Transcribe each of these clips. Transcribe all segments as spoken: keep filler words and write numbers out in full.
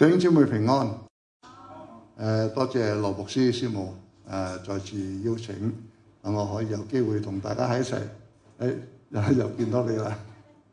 弟兄姊妹平安。誒，多謝羅牧師師母誒再次邀請，等我可以有機會同大家喺一齊。誒，又又見到你啦！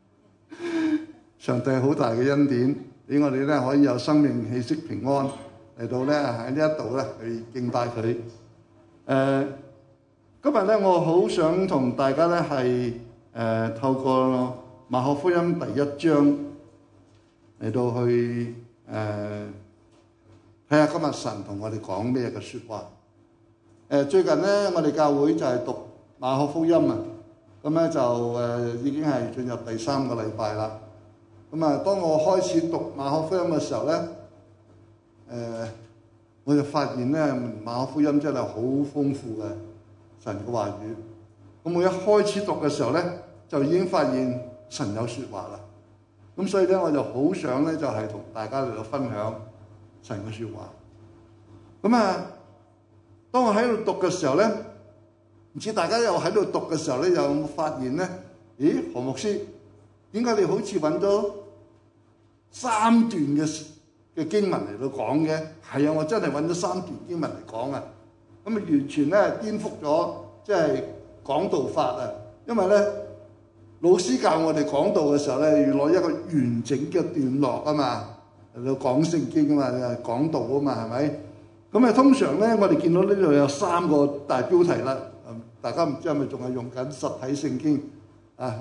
上帝好大嘅恩典，俾我哋咧可以有生命氣息平安嚟到咧喺呢一度咧去敬拜佢。誒，今日咧我好想同大家咧係誒透過馬可福音第一章嚟到去誒睇下今日神同我哋講咩嘅説話。誒，最近咧我哋教會就係讀馬可福音啊，咁咧就誒已經係進入第三個禮拜啦。咁啊，當我開始讀馬可福音嘅時候咧，誒我就發現咧馬可福音真係好豐富嘅神嘅話語。咁我一開始讀嘅時候咧，就已經發現神有説話啦。咁所以咧，我就好想咧就係同大家嚟到分享神嘅説話。咁啊，當我喺度讀嘅時候咧，唔知大家又喺度讀嘅時候咧，有冇發現咧？咦，何牧師，點解你好似揾咗三段嘅嘅經文嚟到講嘅？係啊，我真係揾咗三段經文嚟講啊！咁啊，完全咧顛覆咗即係講道法啊！因為咧，老師教我哋講道嘅時候咧，要攞一個完整嘅段落啊嘛，嚟到講聖經啊嘛，講道啊嘛，係咪？咁啊，通常咧，我哋見到呢度有三個大標題啦。大家唔知係咪仲係用緊實體聖經啊？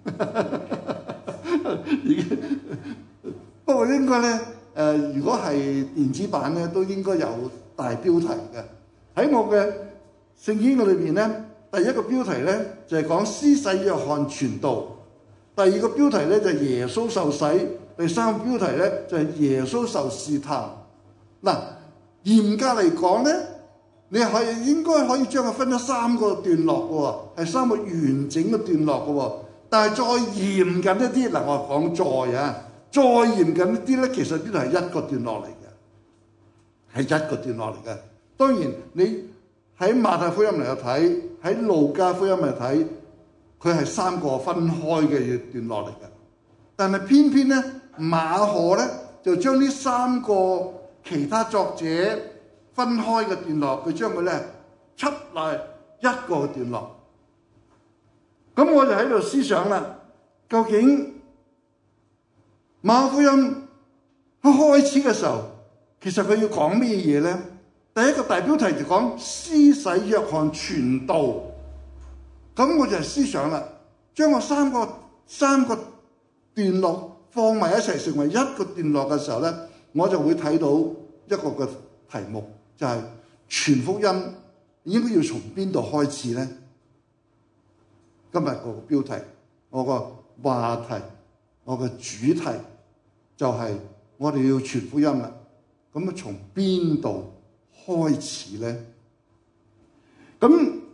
不過應該咧，誒、呃，如果係電子版咧，都應該有大標題嘅。喺我嘅聖經嘅裏邊咧，第一個標題咧就係、是、講施洗約翰傳道，第二個標題咧就係、是、耶穌受洗，第三個標題咧就係、是、耶穌受試探。嗱，嚴格嚟講咧，你可以應該可以將佢分咗三個段落嘅喎，係三個完整嘅段落嘅喎。但係再嚴謹一啲，嗱我講再啊，再嚴謹一啲咧，其實呢度係一個段落嚟嘅，係一個段落嚟嘅。當然你喺馬太福音嚟睇，喺路加福音嚟睇，佢係三個分開嘅段落嚟嘅。但係偏偏咧，馬可咧就將呢三個其他作者分開嘅段落，佢將佢咧輯嚟一個段落。咁我就喺度思想啦，究竟馬可福音一開始嘅時候，其實佢要講咩嘢咧？第一個大標題就講施洗約翰傳道。咁我就係思想啦，將我三個三個段落放埋一齊成為一個段落嘅時候咧，我就會睇到一個嘅題目，就係傳福音應該要從邊度開始咧？今日個標題，我個話題，我個主題就係我哋要傳福音啦。咁啊，從邊度開始咧？咁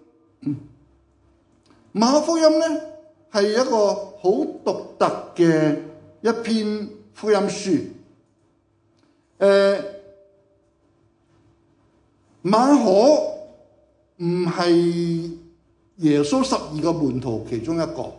馬可福音咧係一個好獨特嘅一篇福音書。誒、呃，馬可唔係耶穌十二個門徒其中一個，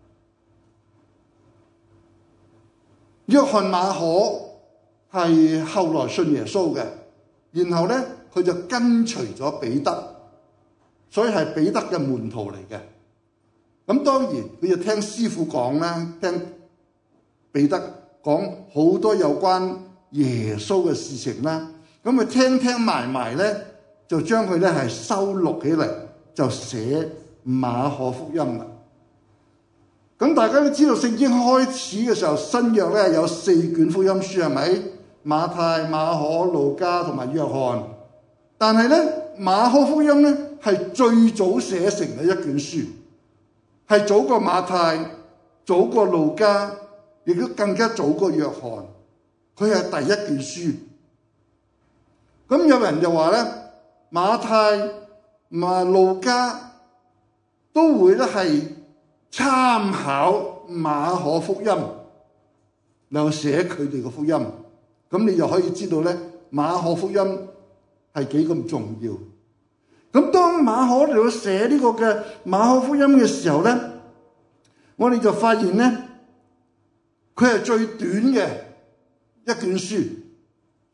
約翰馬可係後來信耶穌嘅，然後咧佢就跟隨咗彼得，所以係彼得嘅門徒嚟嘅。咁當然佢就聽師傅講啦，聽彼得講好多有關耶穌嘅事情啦。咁佢聽聽埋埋咧，就將佢咧係收錄起嚟，就寫馬可福音啦。咁大家都知道聖經開始嘅時候，新約咧有四卷福音書，係咪？馬太、馬可、路加同埋約翰。但係咧馬可福音咧係最早寫成嘅一卷書，係早過馬太，早過路加，亦都更加早過約翰。佢係第一卷書。咁有人就話咧，馬太同埋路加都會咧係參考馬可福音，然後寫佢哋嘅福音。咁你就可以知道咧，馬可福音係幾咁重要。咁當馬可嚟到寫呢個嘅馬可福音嘅時候咧，我哋就發現咧，佢係最短嘅一卷書。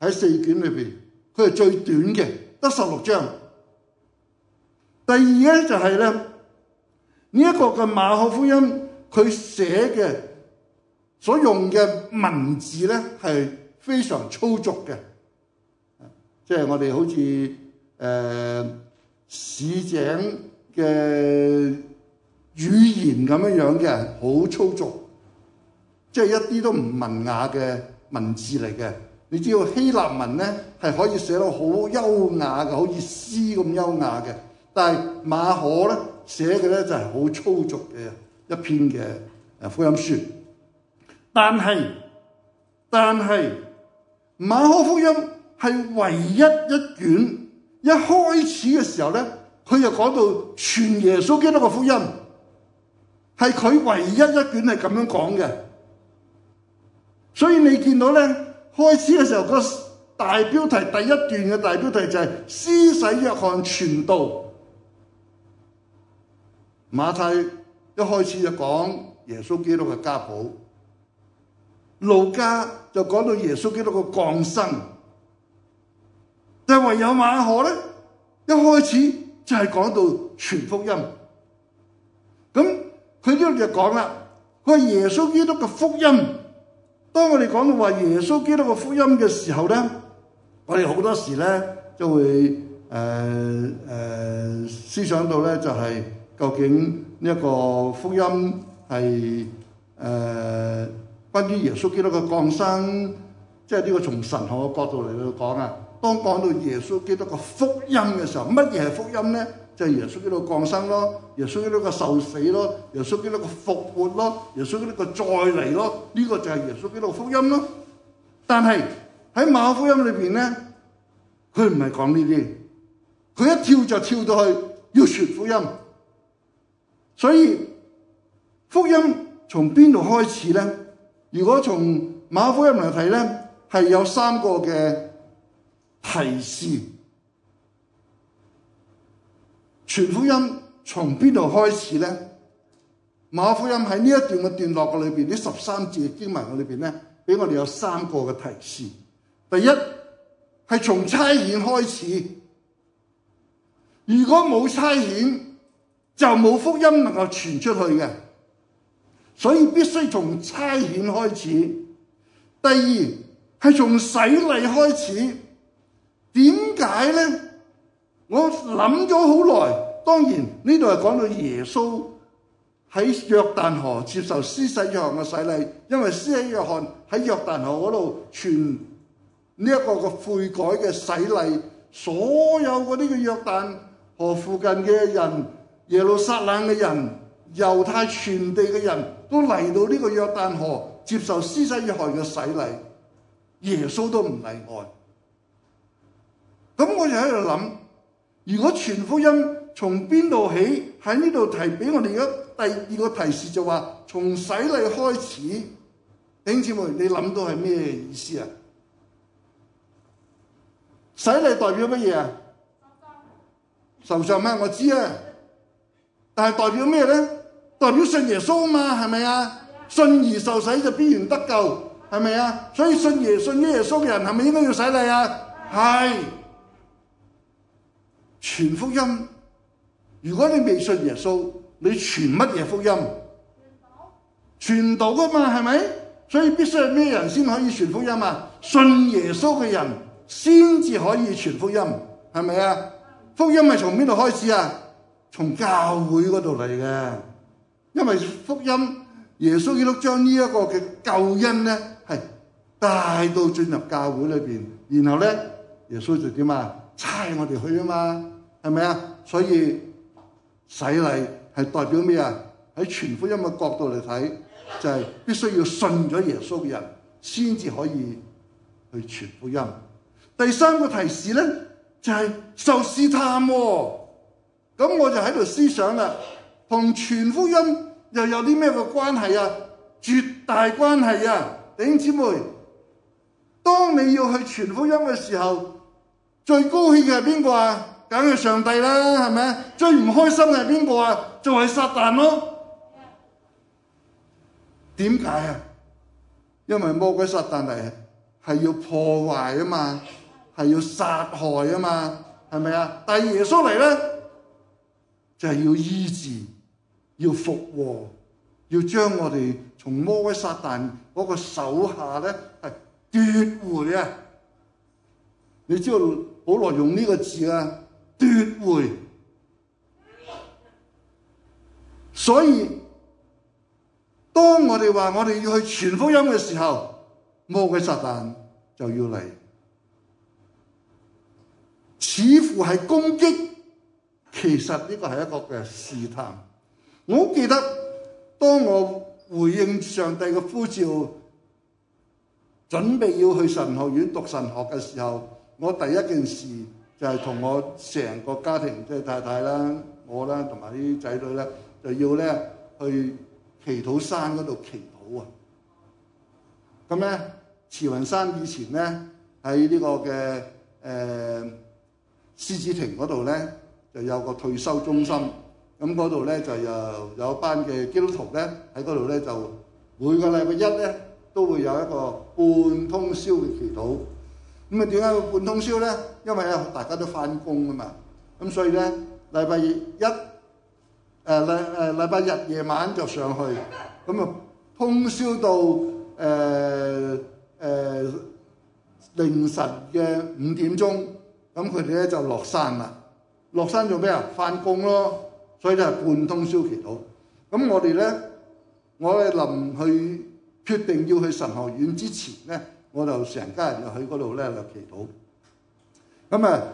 喺四卷裏邊，佢係最短嘅，得十六章。第二咧就係咧呢一個嘅馬可福音，佢寫嘅所用嘅文字咧係非常粗俗嘅，即係我哋好似誒、呃、市井嘅語言咁樣樣嘅，好粗俗，即係一啲都唔文雅嘅文字嚟嘅。你知道希臘文咧係可以寫到好優雅嘅，好似詩咁優雅嘅。但係馬可咧寫嘅咧就係好粗俗嘅一篇嘅誒福音書。但係但係馬可福音係唯一一卷，一開始嘅時候咧，佢就講到傳耶穌基督嘅福音，係佢唯一一卷係咁樣講嘅。所以你見到咧，開始嘅時候個大標題，第一段嘅大標題就係施洗約翰傳道。馬太一開始就講耶穌基督嘅家譜，路加就講到耶穌基督嘅降生，但係唯有馬可咧，一開始就係講到傳福音。咁佢呢度就講啦，佢係耶穌基督嘅福音。當我哋講到話耶穌基督嘅福音嘅時候咧，我哋好多時咧就會誒誒、呃呃、思想到咧就係、是。究竟呢一個福音係誒、呃、關於耶穌基督嘅降生，即係呢個從神學嘅角度嚟到講啊。當講到耶穌基督嘅福音嘅時候，乜嘢係福音咧？就係、是、耶穌基督降生咯，耶穌基督嘅受死咯，耶穌基督嘅復活咯，耶穌基督嘅再嚟咯，呢、這個就係耶穌基督嘅福音咯。但係喺馬可福音裏邊咧，佢唔係講呢啲，佢一跳就跳到去要傳福音。所以福音從邊度開始咧？如果從馬可福音嚟睇咧，係有三個嘅提示。傳福音從邊度開始咧？馬可福音喺呢一段嘅段落嘅裏邊，呢十三節嘅經文嘅裏邊咧，俾我哋有三個嘅提示。第一係從差遣開始，如果冇差遣，就冇福音能夠傳出去嘅，所以必須從差遣開始。第二係從洗禮開始。點解咧？我諗咗好耐。當然呢度係講到耶穌喺約旦河接受施洗約翰嘅洗禮，因為施洗約翰喺約旦河嗰度傳呢一個嘅悔改嘅洗禮，所有嗰啲嘅約旦河附近嘅人，耶路撒冷嘅人，猶太全地嘅人都嚟到呢個約旦河接受施洗約翰嘅洗禮，耶穌都唔例外。咁我就喺度諗，如果傳福音從邊度起？喺呢度提俾我哋一第二個提示，就話從洗禮開始。弟兄姊妹，你諗到係咩意思啊？洗禮代表乜嘢啊？受浸咩？我知啊。但係代表咩咧？代表信耶穌嘛，係咪啊？信而受洗就必然得救，係咪啊？所以信耶信耶穌嘅人係咪應該要洗禮啊？係。傳福音，如果你未信耶穌，你傳乜嘢福音？傳道噶嘛，係咪？所以必須係咩人先可以傳福音啊？信耶穌嘅人先至可以傳福音，係咪啊？福音係從邊度開始啊？從教會嗰度嚟嘅，因為福音耶穌基督將呢一個嘅救恩咧，係帶到進入教會裏邊，然後咧耶穌就點啊？差我哋去啊嘛，係咪啊？所以洗禮係代表咩啊？喺傳福音嘅角度嚟睇，就係、是、必須要信咗耶穌嘅人先至可以去傳福音。第三個提示咧就係、是、受試探喎、哦。咁我就喺度思想啦，同傳福音又有啲咩嘅關係啊？絕大關係啊！弟兄姊妹，當你要去傳福音嘅時候，最高興嘅係邊個啊？梗係上帝啦，係咪啊？最唔開心嘅係邊個啊？就係撒旦咯。點解啊？因為魔鬼撒旦係係要破壞啊嘛，係要殺害啊嘛，係咪啊？但係耶穌嚟咧，就係要醫治，要復和，要將我哋從魔鬼撒旦嗰個手下咧係奪回啊！你知道保羅用呢個字啊，奪回。所以當我哋話我哋要去傳福音嘅時候，魔鬼撒旦就要嚟，似乎係攻擊，其實呢個係一個嘅試探。我好記得當我回應上帝嘅呼召，準備要去神學院讀神學嘅時候，我第一件事就係同我成個家庭，即係太太啦、我啦同埋啲仔女咧，就要咧去祈禱山嗰度祈禱啊！咁咧，慈雲山以前咧喺呢個嘅誒獅子亭嗰度咧，就有個退休中心。咁嗰度咧就有有一班嘅基督徒咧喺嗰度咧，就每個禮拜一咧都會有一個半通宵嘅祈禱。咁啊，點解會半通宵咧？因為咧大家都翻工啊嘛。咁所以咧禮拜一誒禮誒禮拜日夜晚就上去，咁啊通宵到誒誒、呃呃、凌晨嘅五點鐘，咁佢哋咧就落山啦。落山做咩啊？翻工咯。所以就係半通宵祈禱。咁我哋咧，我哋臨去決定要去神學院之前咧，我就成家人就去嗰度咧就祈禱。咁啊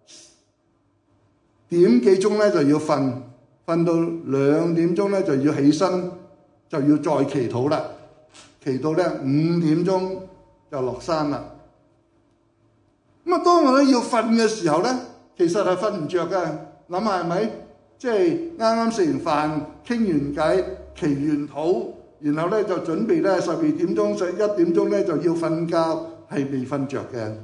點幾鐘咧就要瞓，瞓到兩點鐘咧就要起身，就要再祈禱啦。祈禱咧五點鐘就落山啦。咁啊，當我咧要瞓嘅時候咧，其實係瞓唔着嘅。諗下係咪？即係啱啱食完飯，傾完偈，祈完禱，然後咧就準備咧十二點鐘、十一點鐘咧就要瞓覺，係未瞓着嘅。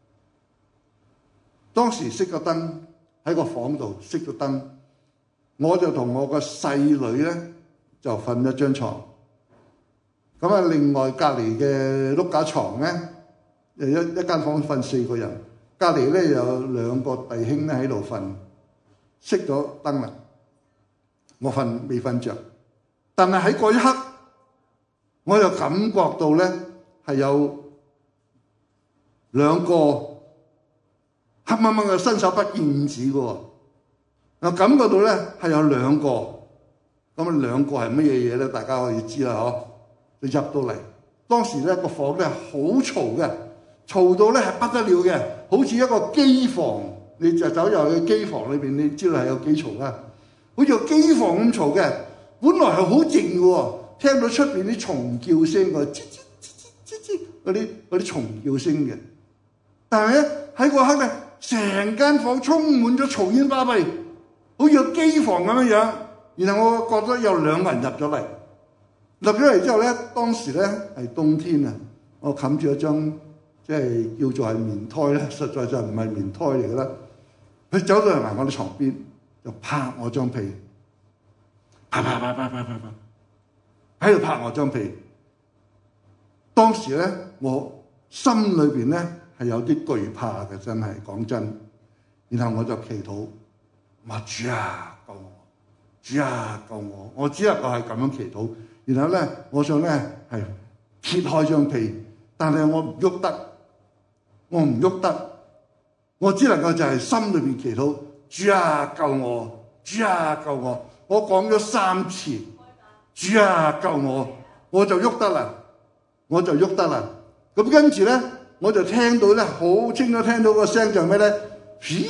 當時熄個燈喺個房度，熄個燈，我就同我個細女咧就瞓一張床。咁啊，另外隔離嘅碌架床咧，誒一一間房瞓四個人，隔離咧有兩個弟兄咧喺度瞓。熄咗燈啦，我瞓未瞓着，但係喺嗰一刻，我又感覺到咧係有兩個黑掹掹嘅伸手不見五指嘅喎，我感覺到咧係有兩個，咁啊兩個係乜嘢嘢咧？大家可以知啦，嗬！就入到嚟，當時咧個房咧好嘈嘅，嘈到咧係不得了嘅，好似一個機房。你就走入去機房裏邊，你知道係有幾嘈啦，好似個機房咁嘈嘅。本來係好靜嘅喎，聽到出邊啲蟲叫聲嘅，吱吱吱吱吱嗰啲嗰啲蟲叫聲嘅。但係咧喺嗰刻咧，成間房充滿咗嘈煙巴閉，好似個機房咁樣樣。然後我覺得有兩個人入咗嚟，入咗嚟之後咧，當時咧係冬天啊，我冚住一張即係叫做係棉胎咧，實在就唔係棉胎嚟嘅啦。佢走到嚟埋我哋床邊，就拍我張被，啪啪啪啪啪啪啪，喺度拍我張被。當時咧，我心裏邊咧係有啲懼怕嘅，真係講真。然後我就祈禱，話主啊救我，主啊救我。我只能夠係咁樣祈禱。然後咧，我想咧係揭開張被，但係我唔喐得，我唔喐得。我只能夠就係心裏邊祈禱，主啊救我，主啊救我。我講咗三次，主啊救我，我就喐得啦，我就喐得啦。咁跟住咧，我就聽到咧，好清楚聽到個聲就係咩咧？飄，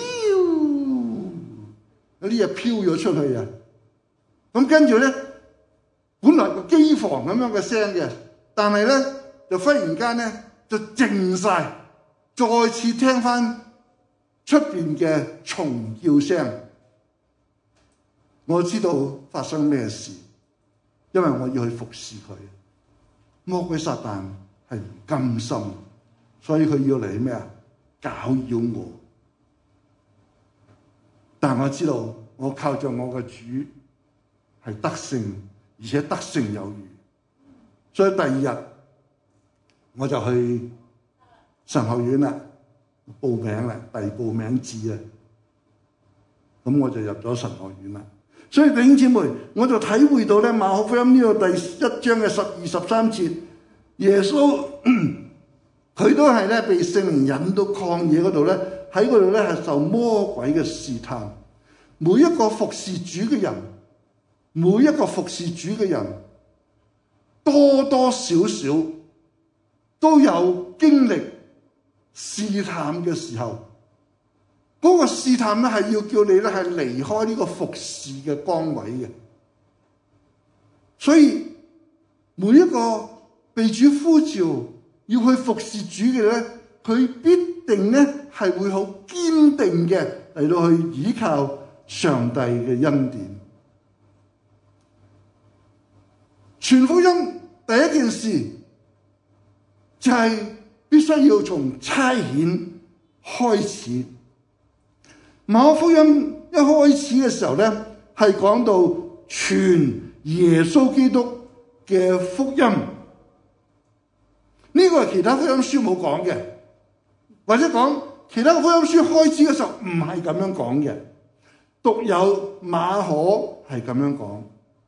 有啲嘢飄咗出去啊！咁跟住咧，本來個機房咁樣嘅聲嘅，但係咧就忽然間咧就靜晒，再次聽翻出邊嘅蟲叫聲，我知道發生咩事，因為我要去服侍佢。魔鬼撒旦係唔甘心，所以佢要嚟咩啊？攪擾我。但我知道我靠着我嘅主係得勝，而且得勝有餘。所以第二日我就去神學院啦，報名啦，遞報名紙啊，咁我就入咗神學院啦。所以弟兄姊妹，我就體會到咧馬可福音呢個第一章嘅十二十三節，耶穌佢都係咧被聖靈引到曠野嗰度咧，喺嗰度咧係受魔鬼嘅試探。每一個服侍主嘅人，每一個服侍主嘅人，多多少少都有經歷試探嘅時候。嗰個試探咧係要叫你咧係離開呢個服侍嘅崗位嘅，所以每一個被主呼召要去服侍主嘅咧，佢必定咧係會好堅定嘅嚟到去依靠上帝嘅恩典。傳福音第一件事就係必須要從差遣開始。馬可福音一開始嘅時候咧，係講到傳耶穌基督嘅福音，呢、這個係其他福音書冇講嘅，或者講其他福音書開始嘅時候唔係咁樣講嘅，獨有馬可係咁樣講。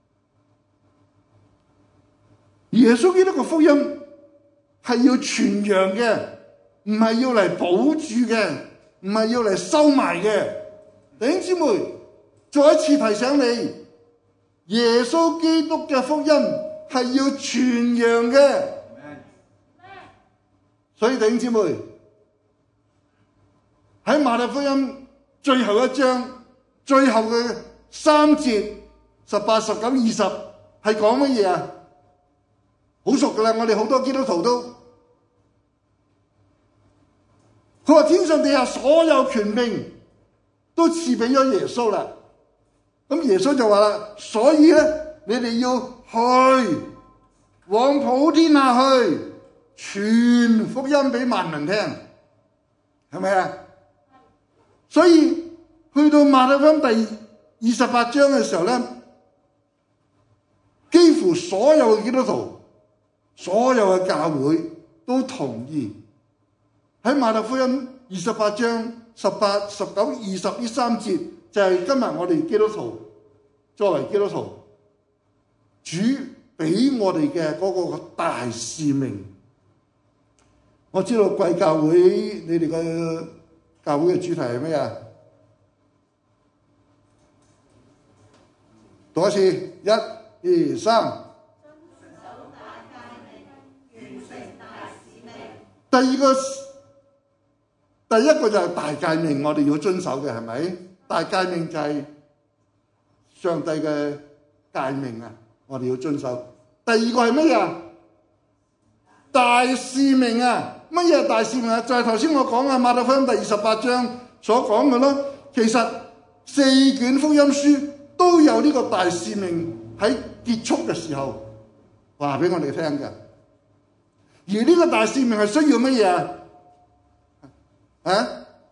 耶穌基督嘅福音係要傳揚嘅，唔係要嚟保住嘅，唔係要嚟收埋嘅。弟兄姊妹，再一次提醒你，耶穌基督嘅福音係要傳揚嘅。所以弟兄姊妹，喺馬太福音最後一章最後嘅三節十八、十九、二十係講乜嘢啊？好熟噶啦，我哋好多基督徒都，佢話天上地下所有權柄都賜俾咗耶穌啦。咁耶穌就話啦，所以咧，你哋要去往普天下去，傳福音俾萬民聽，係咪啊？所以去到馬太福音第二十八章嘅時候咧，幾乎所有嘅基督徒、所有嘅教會都同意喺馬太福音二十八章十八、十九、二十呢三節，就係今日我哋基督徒作為基督徒，主俾我哋嘅嗰個大使命。我知道貴教會你哋嘅教會嘅主題係咩啊？讀一次，一、二、三。第二個，第一個就係大誡命，我哋要遵守嘅係咪？大誡命就係上帝嘅誡命啊，我哋要遵守。第二個係乜嘢？大使命啊！乜嘢大使命啊？就係頭先我講啊，馬太福音第二十八章所講嘅咯。其實四卷福音書都有呢個大使命喺結束嘅時候話俾我哋聽嘅。而呢個大使命係需要乜嘢啊？啊？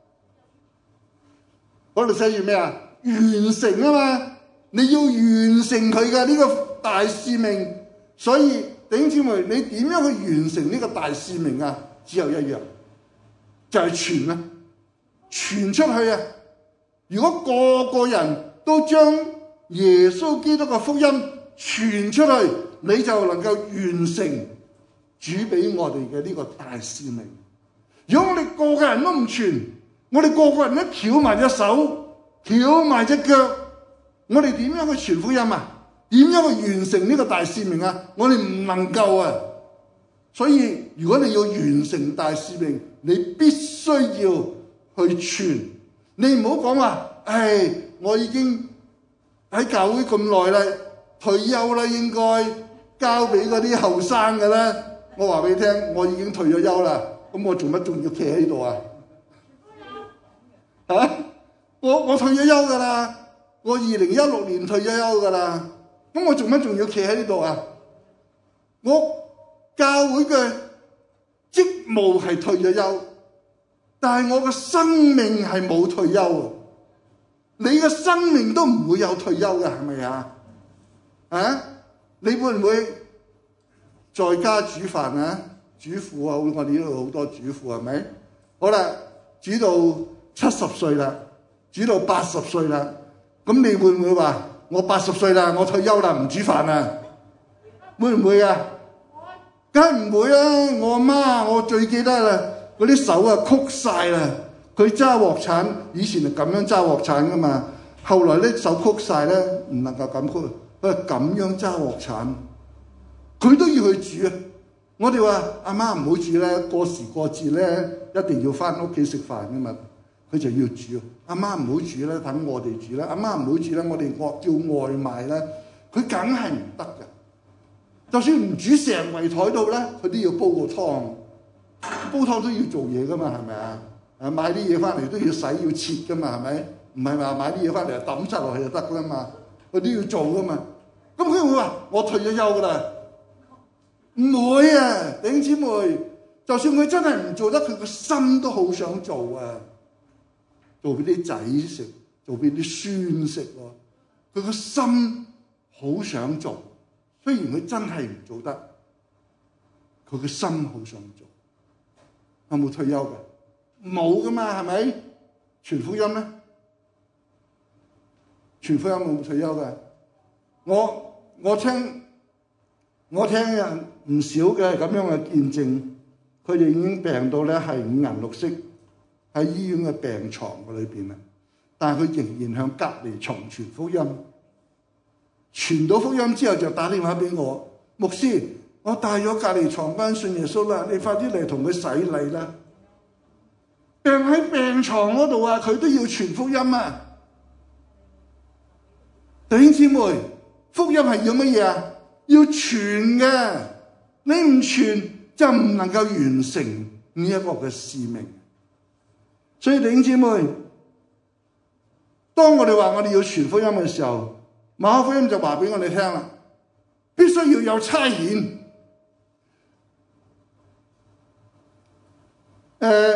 嗰度寫住咩啊？完成啊嘛！你要完成佢嘅呢個大使命。所以弟兄姊妹，你點樣去完成呢個大使命啊？只有一樣，就係傳啊，傳出去啊！如果個個人都將耶穌基督嘅福音傳出去，你就能夠完成主俾我哋嘅呢個大使命。如果我哋個個人都唔傳，我哋個個人都翹埋隻手、翹埋隻腳，我哋點樣去傳福音啊？點樣去完成呢個大使命啊？我哋唔能夠啊！所以如果你要完成大使命，你必須要去傳。你唔好講話，唉，我已經喺教會咁耐啦，退休啦，應該交俾嗰啲後生嘅啦。我話俾你聽，我已經退咗休啦，咁我做乜仲要企喺度啊？嚇！我我退咗休噶啦，我二零一六年退咗休噶啦，咁我做乜仲要企喺呢度啊？我教會嘅職務係退咗休，但係我嘅生命係冇退休。你嘅生命都唔會有退休嘅，係咪啊？啊？你會唔會在家煮飯啊？ 主婦啊，我哋呢度好多主婦係咪？好啦，煮到七十歲啦，煮到八十歲啦，咁你會唔會話我八十歲啦，我退休啦，唔煮飯啊？會唔會啊？梗係唔會啦！我阿媽我最記得啦，嗰啲手啊曲晒啦，佢揸鑊鏟以前係咁樣揸鑊鏟噶嘛，後來咧手曲晒咧，唔能夠咁曲，佢係咁樣揸鑊鏟，佢都要去煮啊！我哋話阿媽唔好煮咧，過時過節咧一定要翻屋企食飯噶嘛，佢就要煮。阿媽唔好煮咧，等我哋煮啦。阿媽唔好煮咧，我哋我叫外賣咧，佢梗係唔得嘅。就算唔煮成圍台度咧，佢都要煲個湯，煲湯都要做嘢噶嘛，係咪啊？誒買啲嘢翻嚟都要洗要切噶嘛，係咪？唔係話買啲嘢翻嚟就抌晒落去就得啦嘛，佢都要做噶嘛。咁佢會話我退咗休噶啦？唔會啊，弟兄姊妹，就算佢真係唔做得，佢個心都好想做啊，做俾啲仔食，做俾啲孫食喎。佢個心好想做，雖然佢真係唔做得，佢個心好想做。有冇退休嘅？冇噶嘛，係咪？傳福音咧，傳福音有冇退休嘅？我我聽我聽人唔少嘅咁樣嘅見證，佢哋已經病到咧係五顏六色，喺醫院嘅病床嘅裏邊啦，但係佢仍然向隔離床傳福音，傳到福音之後就打電話俾我，牧師，我帶咗隔離床班信耶穌啦，你快啲嚟同佢洗禮啦！病喺病床嗰度啊，佢都要傳福音啊！弟兄姊妹，福音係要乜嘢啊？要傳嘅，你唔傳就唔能夠完成呢一個嘅使命。所以弟兄姊妹，當我哋話我哋要傳福音嘅時候，馬可福音就話俾我哋聽啦，必須要有差遣。誒、呃，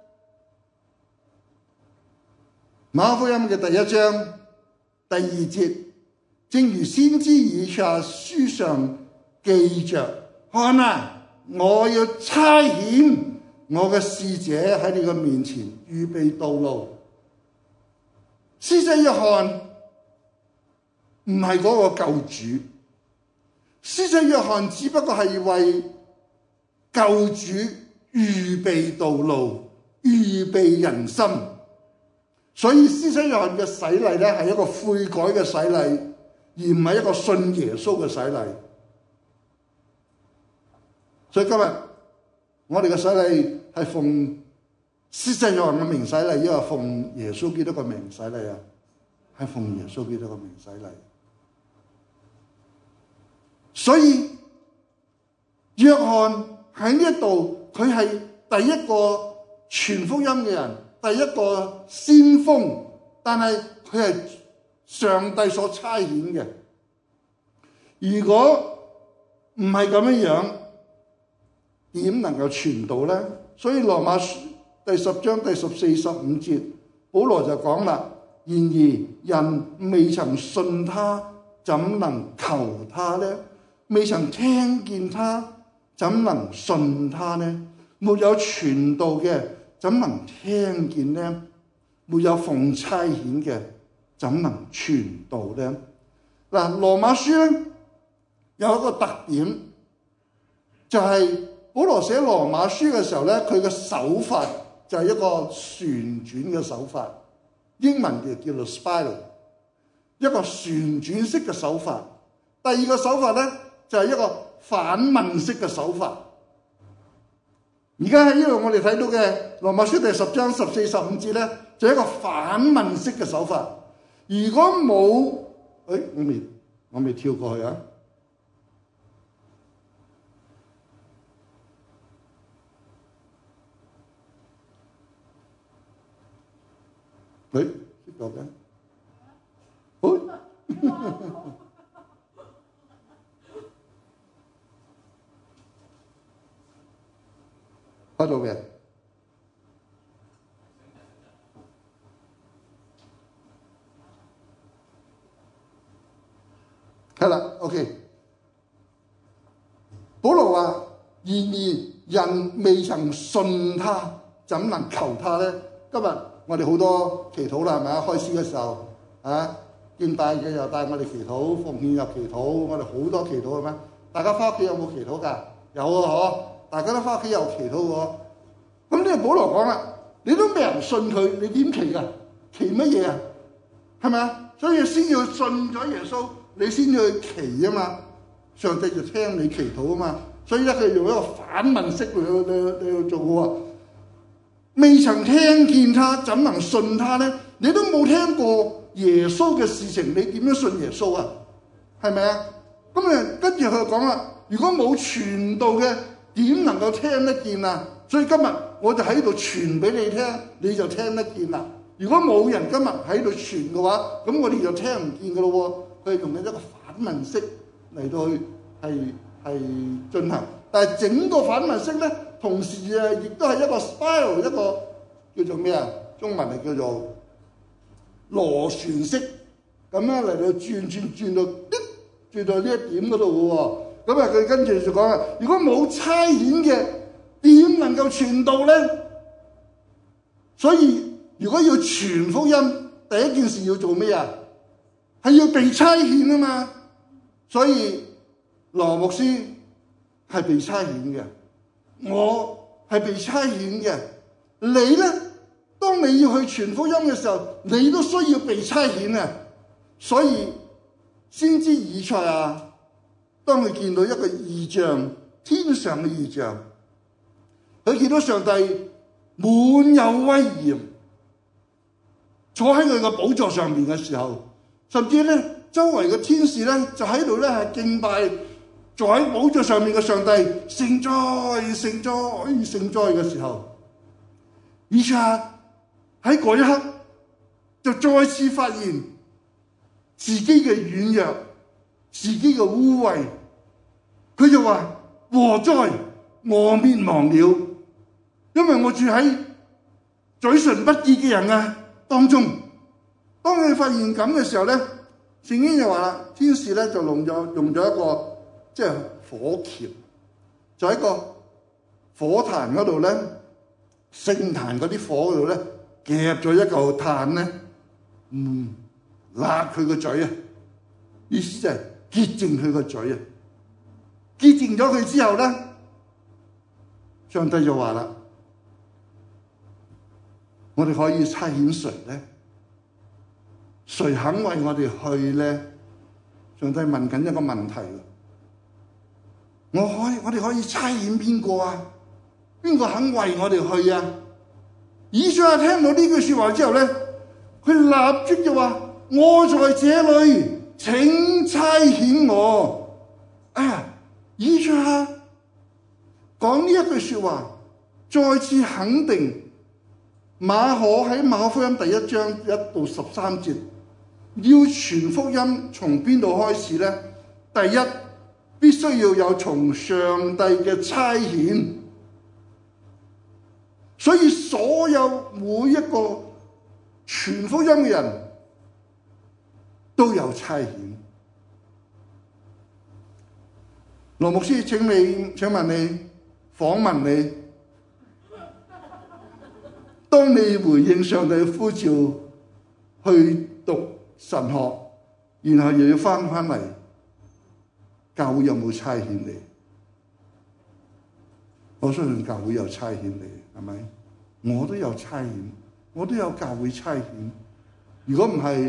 馬可福音嘅第一章第二節，正如先知以賽亞書上記着，看啊，我要差遣我嘅使者喺你嘅面前預備道路。施洗約翰唔係嗰個救主，施洗約翰只不過係為救主預備道路、預備人心。所以施洗約翰嘅洗禮咧係一個悔改嘅洗禮，而唔係一個信耶穌嘅洗禮。所以今日我哋嘅洗禮係奉施洗約翰嘅名洗禮，因為奉耶穌基督嘅名洗禮啊，係奉耶穌基督嘅名洗禮。所以約翰喺呢一度，佢係第一個傳福音嘅人，第一個先鋒，但係佢係上帝所差遣嘅。如果唔係咁樣樣，點能夠傳道呢？所以羅馬書第十章第十四十五節，保羅就講啦：然而人未曾信他，怎能求他呢？未曾聽見他，怎能信他呢？沒有傳道嘅，怎能聽見呢？沒有奉差遣嘅，怎能傳道呢？嗱，羅馬書咧有一個特點，就係、是、保羅寫羅馬書嘅時候咧，佢嘅手法就係一個旋轉嘅手法，英文就叫做 spiral， 一個旋轉式嘅手法。第二個手法咧就係、是、一個反問式嘅手法。而家喺呢度我哋睇到嘅羅馬書第十章十四十五節咧，就係、是、一個反問式嘅手法。如果冇，誒、哎，我未我未跳過去啊。誒，識咗嘅，好，開到嘅，係啦 ，OK。保羅話：然而人未曾信他，怎能求他呢？今日我哋好多祈禱啦，係咪啊？開始嘅時候啊，見帶嘅又帶我哋祈禱，奉獻又祈禱，我哋好多祈禱係咩？大家翻屋企有冇祈禱㗎？有啊，嗬！大家都翻屋企有祈禱喎。咁呢個保羅講啦，你都未人信佢，你點祈㗎？祈乜嘢啊？係咪啊？所以先要信咗耶穌，你先要去祈啊嘛。上帝就聽你祈禱啊嘛。所以咧，佢用一個反問式嚟去嚟去做嘅喎。未曾聽見他，怎能信他呢？你都冇聽過耶穌嘅事情，你點樣信耶穌啊？係咪啊？咁啊，跟住佢就講啦，如果冇傳道嘅，點能夠聽得見啊？所以今日我就喺度傳俾你聽，你就聽得見啦。如果冇人今日喺度傳嘅話，咁我哋就聽唔見嘅咯喎。佢係用緊一個反問式嚟到去係係進行，但係整個反問式咧，同時誒亦都係一個 spiral， 一個叫做咩啊？中文係叫做螺旋式咁樣嚟到轉轉轉到轉到呢一點嗰度嘅喎。咁啊，佢跟住就講啊，如果冇差遣嘅，點能夠傳道咧？所以如果要傳福音，第一件事要做咩啊？係要被差遣啊嘛。所以羅牧師係被差遣嘅，我係被差遣嘅。你咧，當你要去傳福音嘅時候，你都需要被差遣啊。所以先知以賽亞，當佢見到一個異象，天上嘅異象，佢見到上帝滿有威嚴，坐喺佢個寶座上面嘅時候，甚至咧周圍嘅天使咧就喺度咧係敬拜坐喺寶座上面嘅上帝，聖哉聖哉聖哉嘅時候，以賽亞喺嗰一刻就再次發現自己嘅軟弱，自己嘅污穢，佢就話禍哉，我滅亡了，因為我住喺嘴唇不潔嘅人啊當中。當佢發現咁嘅時候咧，聖經就話啦，天使咧就用咗用咗一個即係火鉗，就喺個火壇嗰度咧，聖壇嗰啲火嗰度咧夾咗一嚿炭咧，嗯，辣佢個嘴啊！意思就係潔淨佢個嘴啊！潔淨咗佢之後咧，上帝就話啦：我哋可以差遣誰咧？誰肯為我哋去咧？上帝問緊一個問題。我可以，我哋可以差遣邊個啊？邊個肯為我哋去啊？以賽亞聽到呢句說話之後咧，佢立即就話：我在這裏，請差遣我。哎呀！以賽亞講呢一句說話，再次肯定馬可喺馬可福音第一章一到十三節，要傳福音從邊度開始呢？第一，必須要有從上帝嘅差遣，所以所有每一個傳福音嘅人都有差遣。羅牧師，請你請問你訪問你，當你回應上帝嘅呼召去讀神學，然後又要翻翻嚟，教會有冇差遣你？我相信教會有差遣你，係咪？我都有差遣，我都有教會差遣。如果唔係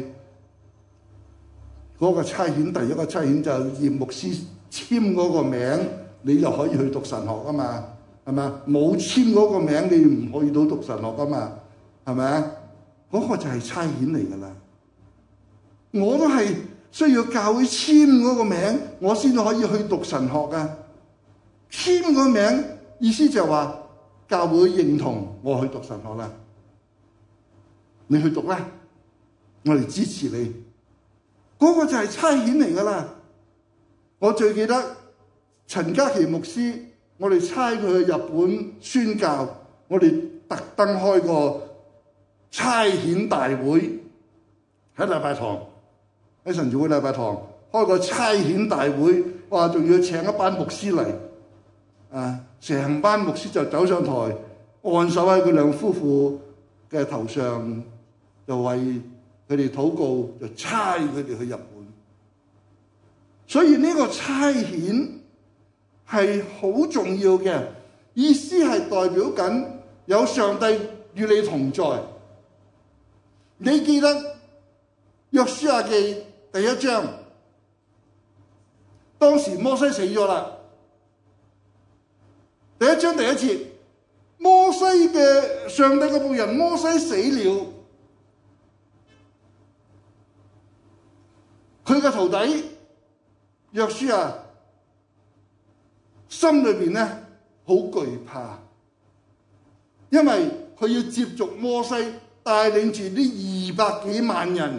嗰個差遣，第一個差遣就葉牧師簽嗰個名，你就可以去讀神學噶嘛，係咪？冇簽嗰個名，你唔可以到讀神學噶嘛，係咪啊？嗰個就係差遣嚟噶啦。我都係需要教會簽嗰個名，我先可以去讀神學噶。簽個名意思就係話教會認同我去讀神學啦，你去讀啦，我哋支持你。嗰個就係差遣嚟噶啦。我最記得陳嘉琪牧師，我哋差佢去日本宣教，我哋特登開個差遣大會喺禮拜堂，喺神召會禮拜堂開個差遣大會，哇！仲要請一班牧師嚟啊！ 成班牧師就走上台，按手喺佢兩夫婦嘅頭上，就為佢哋禱告，就差佢哋去日本。所以呢個差遣係好重要嘅，意思係代表緊有上帝與你同在。你記得約書亞記第一章，當時摩西死咗啦。第一章第一節，摩西嘅上帝嘅僕人摩西死了，佢嘅徒弟約書亞心裏邊咧好懼怕，因為佢要接續摩西帶領住呢二百幾萬人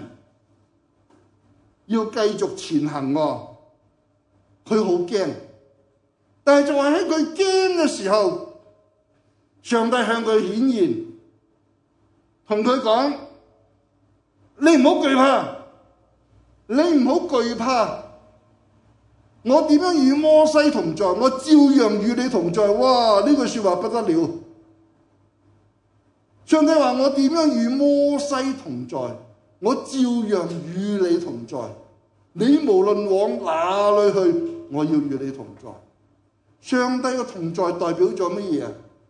要繼續前行喎，佢好驚。但係就係喺佢驚嘅時候，上帝向佢顯現，同佢講：你唔好懼怕，你唔好懼怕，我點樣與摩西同在，我照樣與你同在。哇！呢句說話不得了。上帝話：我點樣與摩西同在，我照樣與你同在。你無論往哪裏去，我要與你同在。上帝嘅同在代表咗乜嘢啊？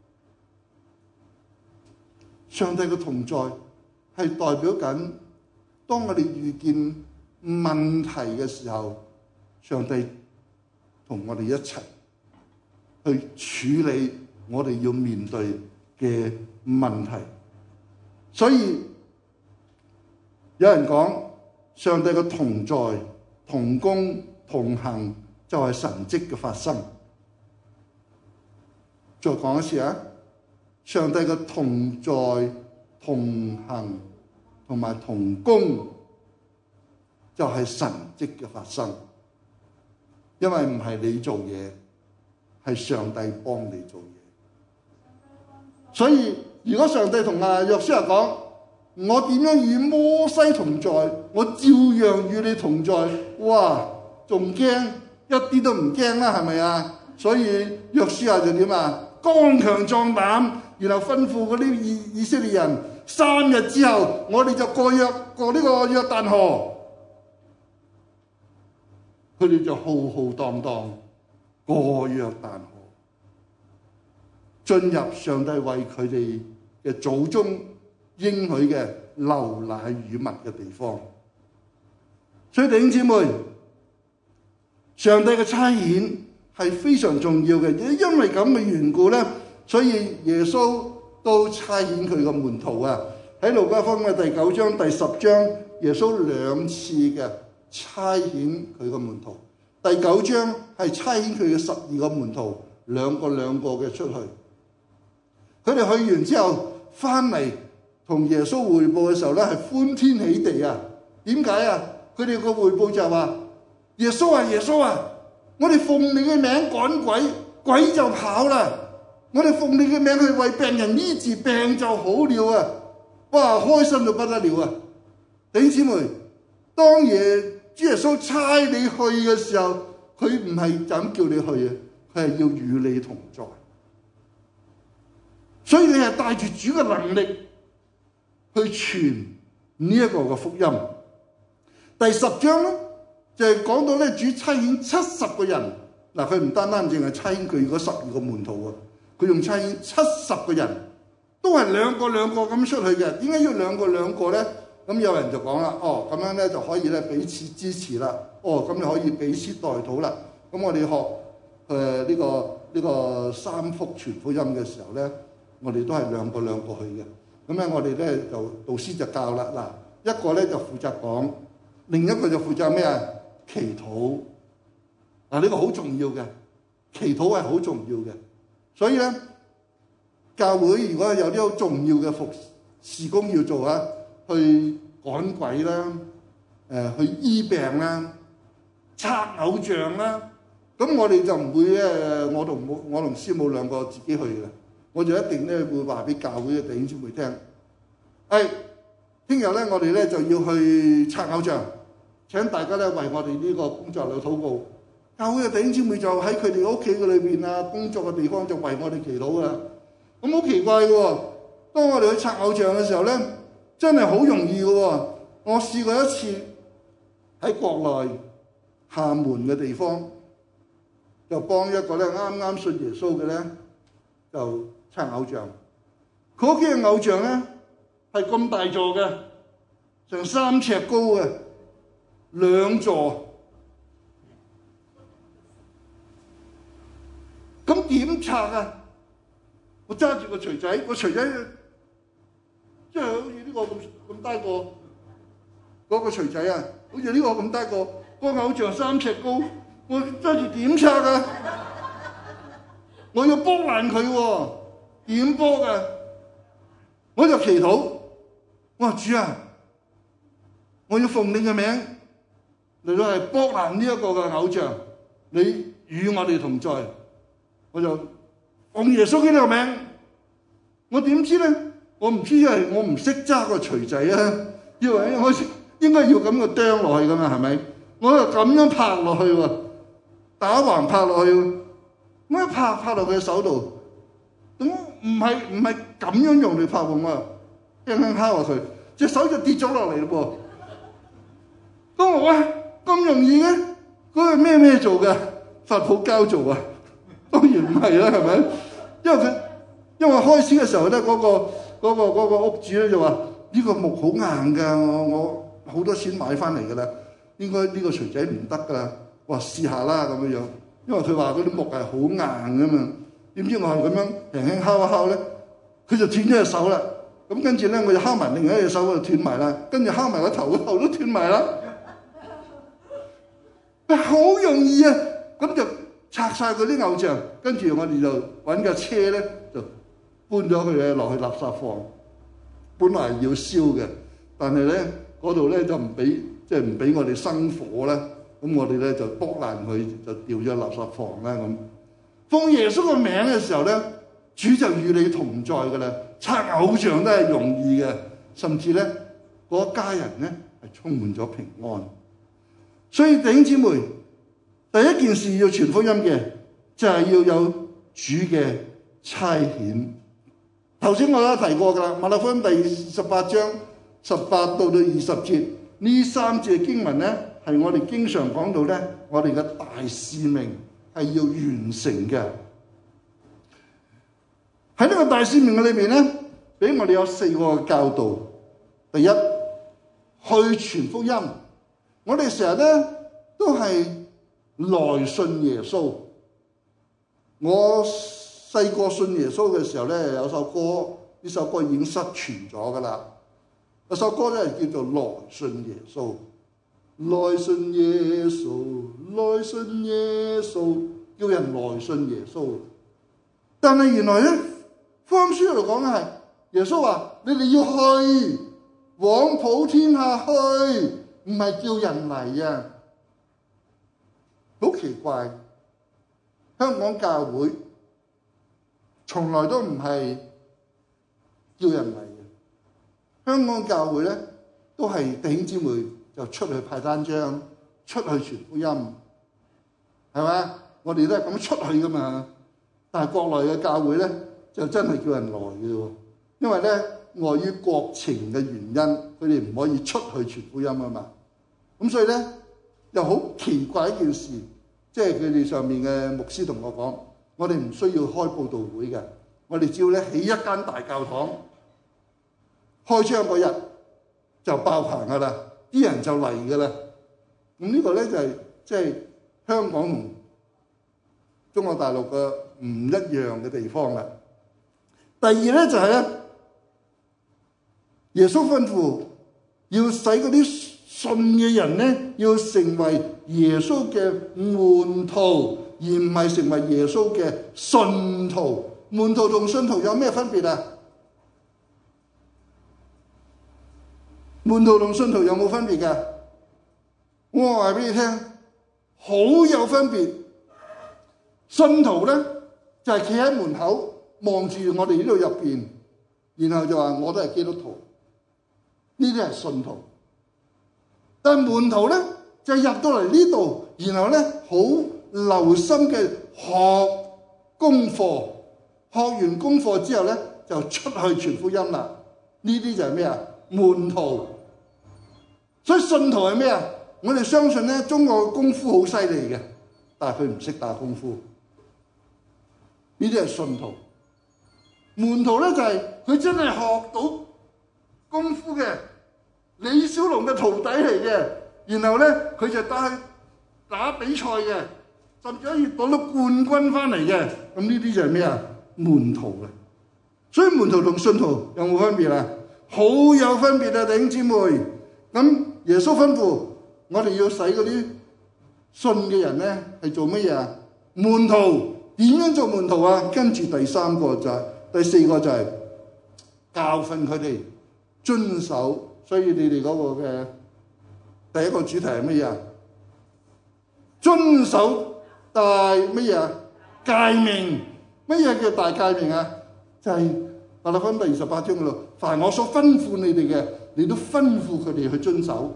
上帝嘅同在係代表緊，當我哋遇見問題嘅時候，上帝同我哋一齊去處理我哋要面對嘅問題。所以有人講，上帝嘅同在、同工、同行就係神蹟嘅發生。再講一次啊！上帝嘅同在、同行同埋同工就係神蹟嘅發生，因為唔係你做嘢，係上帝幫你做嘢。所以如果上帝同阿約書亞講：我點樣與摩西同在，我照樣與你同在。哇！仲驚？一啲都唔驚啦，係咪啊？所以約書亞就點啊？剛強壯膽，然後吩咐嗰啲以以色列人，三日之後我哋就過約過呢個約旦河。佢哋就浩浩蕩蕩過約旦河，進入上帝為佢哋嘅祖宗應許嘅流奶與蜜嘅地方。所以弟兄姊妹，上帝嘅差遣係非常重要嘅，因為咁嘅緣故咧，所以耶穌都差遣佢嘅門徒啊。喺路加福音嘅第九章第十章，耶穌兩次嘅差遣佢嘅門徒。第九章係差遣佢嘅十二個門徒，兩個兩個嘅出去。佢哋去完之後翻嚟同耶穌匯報嘅時候咧，係歡天喜地啊！點解啊？佢哋個匯報就係話：耶穌啊，耶穌啊！我哋奉你嘅名趕鬼，鬼就跑啦！我哋奉你嘅名去為病人醫治，病就好了啊！哇，開心到不得了啊！弟兄姊妹，當耶主耶穌差你去嘅時候，佢唔係就咁叫你去啊，佢係要與你同在。所以你係帶住主嘅能力去傳呢一個嘅福音。第十章咧，就係講到咧，主差遣七十個人。嗱，佢唔單單淨係差遣佢嗰十二個門徒啊，佢用差遣七十個人，都係兩個兩個咁出去嘅。點解要兩個兩個咧？咁有人就講啦，哦，咁樣咧就可以咧彼此支持啦。哦，咁就可以彼此代禱啦。咁我哋學誒呢、呃呢個呢、呢個三福傳福音嘅時候咧，我哋都係兩個兩個去嘅。咁咧我哋咧就導師就教啦。嗱，一個咧就負責講，另一個就負責咩啊？祈禱。嗱，呢個好重要嘅，祈禱係好重要嘅。所以咧，教會如果有啲好重要嘅服事工要做啊，去趕鬼啦，誒、呃、去醫病啦，拆偶像啦，咁我哋就唔會咧，我同我同師母兩個自己去嘅，我就一定咧會話俾教會嘅弟兄姊妹聽，誒，聽日咧我哋咧就要去拆偶像，請大家咧為我哋呢個工作嚟禱告。 教會嘅弟兄姊妹就喺佢哋屋企嘅裏邊啊，工作嘅地方就為我哋祈禱啊。咁好奇怪嘅喎，當我哋去拆偶像嘅時候咧，真係好容易嘅喎。我試過一次喺國內廈門嘅地方，就幫一個咧啱啱信耶穌嘅咧，就拆偶像。佢屋企嘅偶像咧係咁大座嘅，成三尺高嘅，兩座。咁點拆啊？我揸住個錘仔，個錘仔即係好似呢個咁咁低個嗰個錘仔啊，好似呢個咁低個，個偶像三尺高，我揸住點拆啊？我要剝爛佢喎，點剝啊？我就祈禱，我話主啊，我要奉你嘅名嚟到係剝爛呢一個嘅偶像，你與我哋同在。我就奉耶穌基督嘅名，我點知咧？我唔知，因為我唔識揸個錘仔啊！以為我應該要咁嘅釘落去噶嘛，係咪？我就咁樣拍落去喎，打橫拍落去，咁一拍拍落佢手度，咁唔係唔係咁樣用嚟拍喎，我輕輕敲下佢，隻手就跌咗落嚟咯噃。咁我話咁容易嘅，嗰個咩咩做嘅？發泡膠做啊？當然唔係啦，係咪？因為佢因為開始嘅時候咧，嗰個嗰個嗰個屋主咧就話：呢個木好硬㗎，我我好多錢買翻嚟㗎啦，應該呢個錘仔唔得㗎啦。我話試下啦咁樣樣，因為佢話嗰啲木係好硬㗎嘛。點知我係咁樣輕輕敲一敲咧，佢就斷咗隻手啦。咁跟住咧，我就敲埋另一隻手就斷埋啦，跟住敲埋個頭，個頭都斷埋啦。好容易啊！咁就拆晒嗰啲偶像，跟住我哋就揾架車咧，就搬咗佢嘅落去垃圾房。本來要燒嘅，但係咧嗰度咧就唔俾，即係唔俾我哋生火啦。咁我哋咧就剝爛佢，就掉咗垃圾房啦。咁奉耶穌嘅名嘅時候咧，主就與你同在㗎啦。拆偶像都係容易嘅，甚至咧嗰家人咧係充滿咗平安。所以弟兄姊妹，第一件事要傳福音嘅，就係、是、要有主嘅差遣。頭先我都提過㗎啦，馬太福音第十八章十八到到二十節，呢三節經文咧，係我哋經常講到咧，我哋嘅大使命係要完成嘅。喺呢個大使命嘅裏面咧，俾我哋有四個教導。第一，去傳福音。我哋成日咧都係來信耶穌。我細個信耶穌嘅時候咧，有首歌，呢首歌已經失傳咗噶啦。嗰首歌咧叫做《來信耶穌》，來信耶穌，來信耶穌，叫人來信耶穌。但係原來咧，福音書度講嘅係耶穌話：你哋要去，往普天下去，唔係叫人嚟啊！好奇怪，香港教會從來都唔係叫人嚟嘅。香港教會咧都係弟兄姊妹就出去派單張，出去傳福音，係咪？我哋都係咁出去噶嘛。但係國內嘅教會咧就真係叫人來嘅喎，因為咧礙於國情嘅原因，佢哋唔可以出去傳福音啊嘛。咁所以咧又好奇怪一件事，即係佢哋上面嘅牧師同我講，我哋唔需要開佈道會嘅，我哋只要咧起一間大教堂，開張嗰日就爆棚噶啦，啲人就嚟噶啦。咁呢個咧就係即係香港同中國大陸嘅唔一樣嘅地方啦。第二咧就係咧，耶穌吩咐要使嗰啲信嘅人咧，要成為耶穌嘅門徒，而唔係成為耶穌嘅信徒。門徒同信徒有咩分別啊？門徒同信徒有冇分別㗎？我話俾你聽，好有分別。信徒咧就係企喺門口望住我哋呢度入邊，然後就話我都係基督徒，呢啲係信徒。但係門徒咧就入到嚟呢度，然後咧好留心嘅學功課，學完功課之後咧就出去傳福音啦。呢啲就係咩啊？門徒。所以信徒係咩啊？我哋相信咧，中國嘅功夫好犀利嘅，但係佢唔識打功夫。呢啲係信徒。門徒咧就係佢真係學到功夫嘅，李小龍嘅徒弟嚟嘅，然後咧佢就帶去打比賽嘅，甚至可以攞到冠軍翻嚟嘅。咁呢啲就係咩啊？門徒嘅。所以門徒同信徒有冇分別啊？好有分別啊，弟兄姊妹。咁耶穌吩咐我哋要使嗰啲信嘅人咧係做乜嘢啊？門徒。點樣做門徒啊？跟住第三個就係、是、第四個就係教訓佢哋遵守。所以你哋嗰個嘅第一個主題係乜嘢啊？遵守大乜嘢啊？誡命。乜嘢叫大誡命啊？就係馬太福音第二十八章嗰度，凡我所吩咐你哋嘅，你都吩咐佢哋去遵守。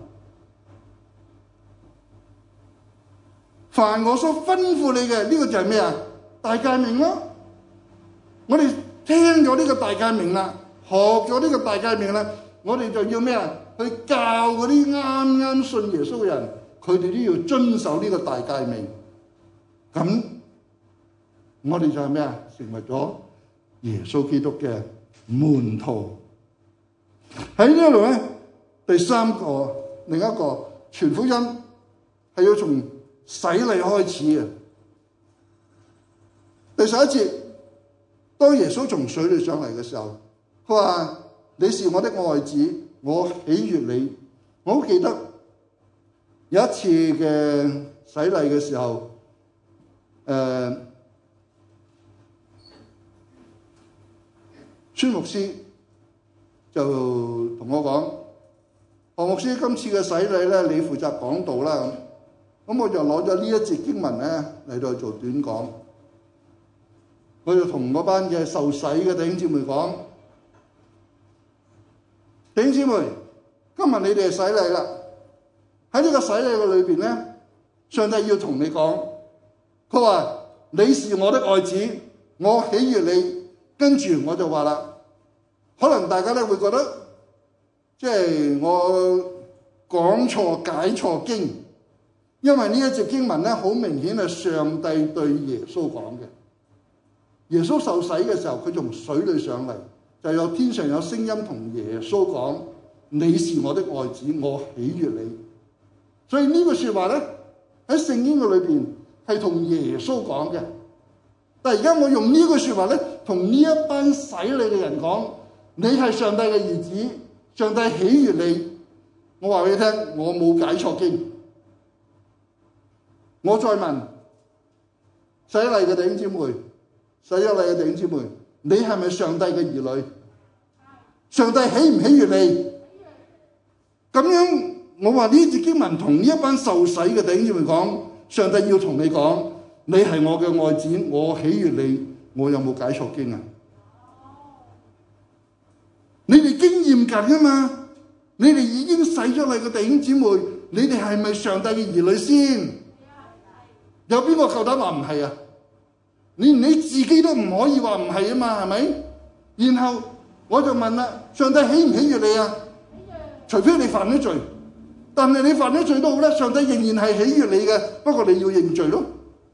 凡我所吩咐你嘅，呢、這個就係咩啊？大誡命咯。我哋聽咗呢個大誡命啦，學咗呢個大誡命啦，我哋就要咩啊？去教嗰啲啱啱信耶穌嘅人，佢哋都要遵守呢個大誡命。咁我哋就係咩啊？成為咗耶穌基督嘅門徒。喺呢一度咧，第三個另一個傳福音係要從洗禮開始嘅。第十一節，當耶穌從水裏上嚟嘅時候，佢話：你是我的愛子，我喜悅你。我好記得有一次嘅洗禮嘅時候，誒、呃，孫牧師就同我講：何牧師，今次嘅洗禮咧，你負責講道啦。咁，咁我就攞咗呢一節經文咧嚟到做短講。我就同嗰班嘅受洗嘅弟兄姊妹講：弟兄姊妹，今日你哋係洗禮啦。喺呢個洗禮嘅裏邊咧，上帝要同你講，佢話：你是我的愛子，我喜悅你。跟住我就話啦，可能大家咧會覺得，即係我講錯解錯經，因為呢一節經文咧好明顯係上帝對耶穌講嘅。耶穌受洗嘅時候，佢從水裏上嚟，就有天上有聲音同耶穌講：你是我的愛子，我喜悅你。所以呢句說話咧喺聖經嘅裏邊係同耶穌講嘅。但係而家我用呢句說話咧，同呢一班洗禮嘅人講：你係上帝嘅兒子，上帝喜悅你。我話俾你聽，我冇解錯經。我再問洗禮嘅弟兄姊妹。洗咗禮嘅弟兄姊妹，你係咪上帝嘅兒女？上帝喜唔喜悅你？咁樣我話呢節經文同呢一班受洗嘅弟兄姊妹講，上帝要同你講，你係我嘅愛子，我喜悅你。我有冇解錯經啊？你哋經驗緊啊嘛？你哋已經洗咗禮嘅弟兄姊妹，你哋係咪上帝嘅兒女先？有邊個夠膽話唔係啊？連你自己都唔可以話唔係啊嘛，係咪？然後我就問啦：上帝喜唔喜悅你啊？除非你犯咗罪，但係你犯咗罪都好咧，上帝仍然係喜悅你嘅，不過你要認罪咯，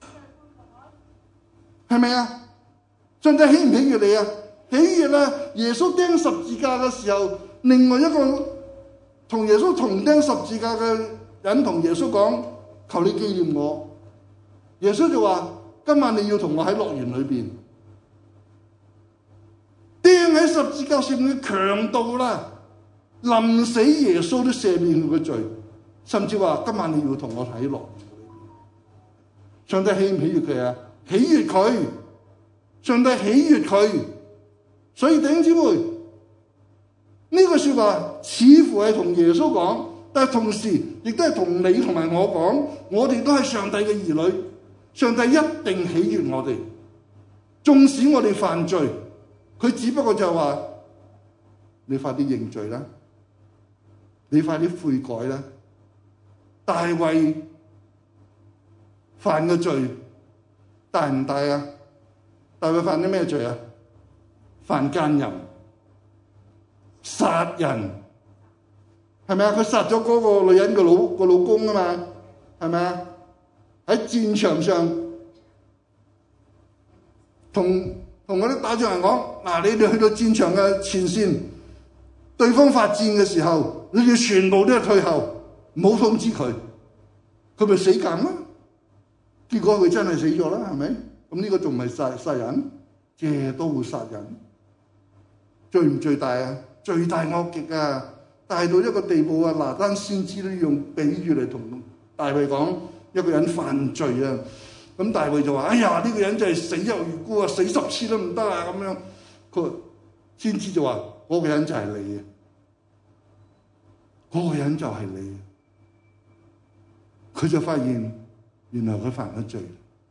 係咪啊？上帝喜唔喜悅你啊？喜悅啊！耶穌釘十字架嘅時候，另外一個同耶穌同釘十字架嘅人同耶穌講：求你紀念我。耶穌就話：今晚你要同我喺樂園裏邊。釘喺十字架上面嘅強盜啦，臨死耶穌都赦免佢嘅罪，甚至話：今晚你要同我喺樂園裏邊。上帝喜唔喜悅佢啊？喜悅佢，上帝喜悅佢。所以弟兄姊妹，呢句說話似乎係同耶穌講，但係同時亦都係同你同埋我講，我哋都係上帝嘅兒女，上帝一定喜悅我哋。縱使我哋犯罪，佢只不過就話：你快啲認罪啦，你快啲悔改啦。大衛犯嘅罪大唔大啊？大衛犯啲咩罪啊？犯奸淫、殺人，係咪啊？佢殺咗嗰個女人嘅老個老公啊嘛，係咪啊？喺戰場上同同嗰啲打仗人講：嗱，你哋去到戰場嘅前線，對方發戰嘅時候，你哋全部都係退後，唔好通知佢，佢咪死梗啦。結果佢真係死咗啦，係咪？咁呢個仲唔係殺殺人？借刀殺人，罪唔罪大啊？罪大惡極啊！大到一個地步啊！拿單先知都用比喻嚟同大衛講一個人犯罪啊！咁大衛就話：哎呀，呢個人就係死有餘辜啊！死十次都唔得啊！咁樣，佢先知就話：嗰個人就係你啊！嗰個人就係你。佢就發現原來佢犯咗罪，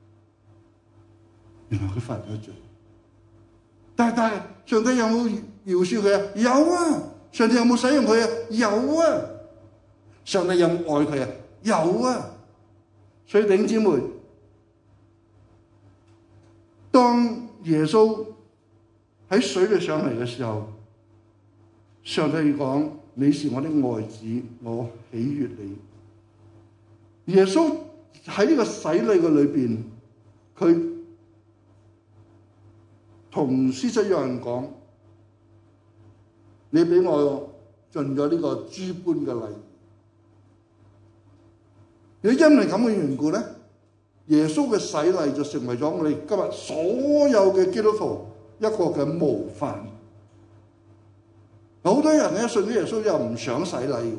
原來佢犯咗罪。但係但係，上帝有冇饒恕佢啊？有啊！上帝有冇使用佢啊？有啊！上帝有冇愛佢啊？有啊！所以弟兄姊妹，當耶穌喺水裏上嚟嘅時候，上帝講：你是我的愛子，我喜悅你。耶穌喺呢個洗禮嘅裏邊，佢同施洗約翰講：你俾我盡咗呢個諸般嘅禮。如果因為咁嘅緣故咧，耶穌嘅洗禮就成為咗我哋今日所有嘅基督徒一個嘅模範。好多人咧信咗耶穌又唔想洗禮喎，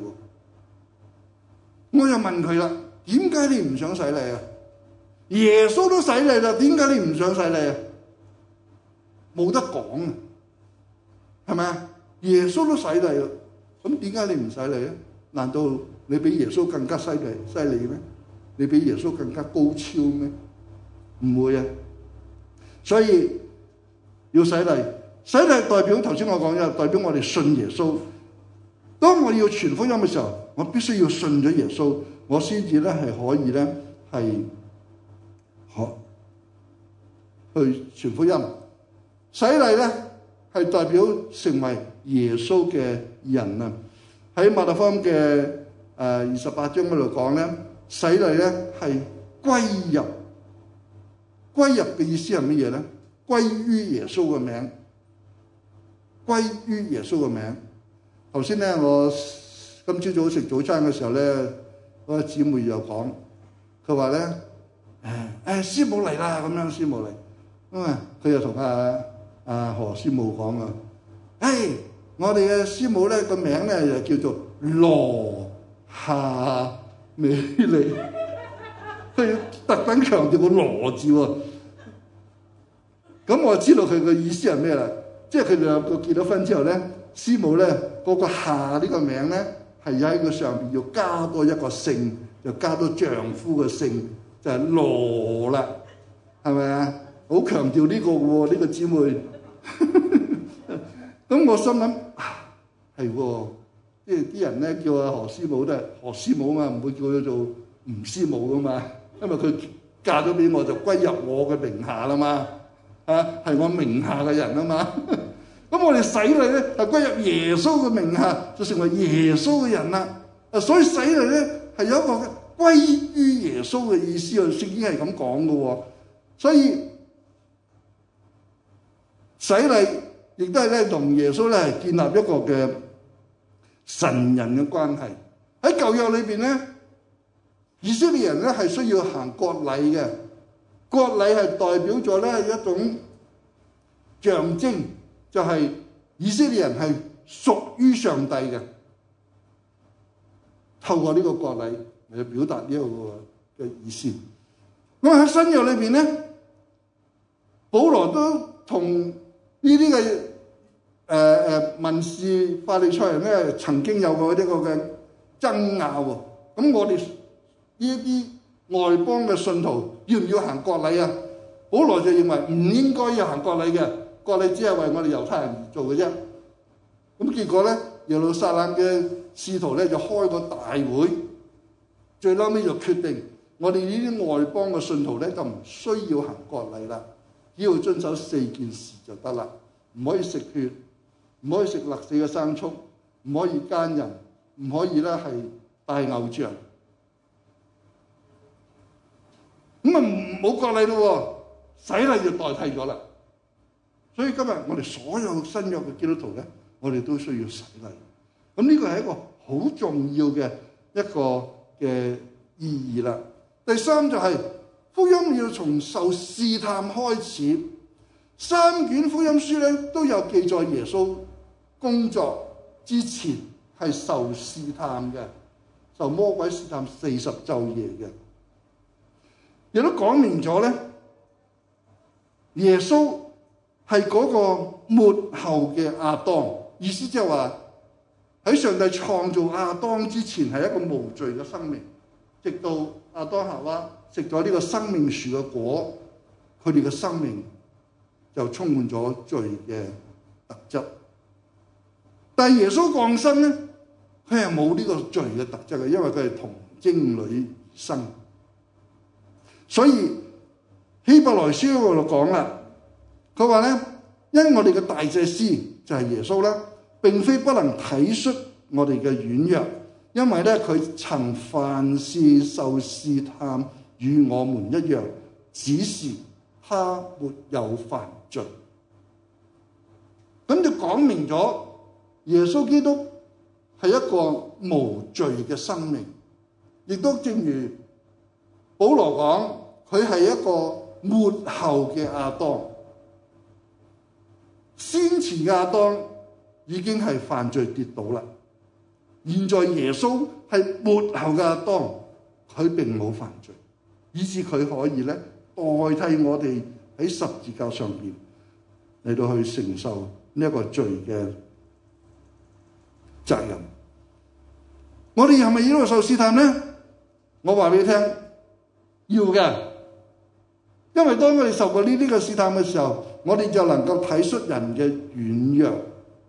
我又問佢啦：點解你唔想洗禮啊？耶穌都洗禮啦，點解你唔想洗禮啊？冇得講啊，係咪啊？耶穌都洗禮啦，咁點解你唔洗禮咧？難道你比耶穌更加犀利犀利咩？你比耶穌更加高超咩？唔會啊！所以要洗禮，洗禮代表頭先我講嘅，代表我哋信耶穌。當我要傳福音嘅時候，我必須要信咗耶穌，我先至咧係可以咧係學去傳福音。洗禮咧係代表成為耶穌嘅人啊！喺馬太福音嘅誒二十八章嗰度講咧，洗禮咧係歸入，歸入嘅意思係乜嘢咧？歸於耶穌嘅名，歸於耶穌嘅名。頭先咧，我今朝早食早餐嘅時候咧，嗰個姊妹又講，佢話咧，誒誒師母嚟啦，咁樣師母嚟，咁啊佢又同阿阿何師母講啊，誒我哋嘅師母咧個名咧就叫做羅夏美麗，佢要特登強調個羅字喎。咁我知道佢嘅意思係咩啦？即係佢哋兩個結咗婚之後咧，師母咧嗰個夏呢個名咧係喺佢上邊要加多一個姓，就加多丈夫嘅姓，就係羅啦，係咪啊？好強調呢個喎，呢個姊妹。咁我心諗啊，係喎，即係啲人咧叫阿何師母都係何師母啊嘛，唔會叫佢做吳師母噶嘛，因為佢嫁咗俾我就歸入我嘅名下啦嘛，啊係我名下嘅人啊嘛。咁我哋洗禮咧係歸入耶穌嘅名下，就成為耶穌嘅人啦。啊，所以洗禮咧係有一個歸於耶穌嘅意思啊，聖經係咁講嘅喎。所以洗禮亦都係咧同耶穌咧係建立一個嘅神人嘅關係。喺舊約裏邊咧，以色列人咧係需要行割禮嘅，割禮係代表咗咧一種象徵，就係以色列人係屬於上帝嘅。透過呢個割禮嚟表達呢個嘅意思。咁喺新約裏邊咧，保羅都同呢啲嘅誒誒文士法利賽人咧曾經有過一個嘅爭拗喎。咁我哋呢一啲外邦嘅信徒要唔要行割禮啊？保羅就認為唔應該要行割禮嘅，割禮只係為我哋猶太人而做嘅啫。咁結果咧，耶路撒冷嘅使徒咧就開個大會，最嬲尾就決定我哋呢啲外邦嘅信徒咧就唔需要行割禮啦，只要遵守四件事就得啦。唔可以食血，唔可以食勒死嘅牲畜，唔可以奸人，唔可以咧係拜偶像。咁啊冇割禮咯，洗禮就代替咗啦。所以今日我哋所有新約嘅基督徒咧，我哋都需要洗禮。咁呢個係一個好重要嘅一個嘅意義啦。第三就係、是、福音要從受試探開始。三卷福音書咧都有記載耶穌工作之前係受試探嘅，受魔鬼試探四十晝夜嘅，亦都講明咗咧耶穌係嗰個末後嘅亞當，意思即係話喺上帝創造亞當之前係一個無罪嘅生命，直到亞當夏娃食咗呢個生命樹嘅果，佢哋嘅生命就充滿咗罪嘅特質。但係耶穌降生咧，佢係冇呢個罪嘅特質嘅，因為佢係童貞女生。所以希伯來書嗰度講啦，佢話咧，因我哋嘅大祭司就係耶穌啦，並非不能體恤我哋嘅軟弱，因為咧佢曾凡事受試探，與我們一樣，只是他沒有犯罪。咁就講明咗耶穌基督係一個無罪嘅生命，亦都正如保羅講，佢係一個末後嘅亞當。先前嘅亞當已經係犯罪跌倒啦，現在耶穌係末後嘅亞當，佢並冇犯罪，以致佢可以咧代替我哋喺十字架上邊嚟到去承受呢一個罪嘅責任。我哋係咪要受試探呢？我話俾你聽，要嘅。因為當我哋受過呢啲嘅試探嘅時候，我哋就能夠體恤人嘅軟弱。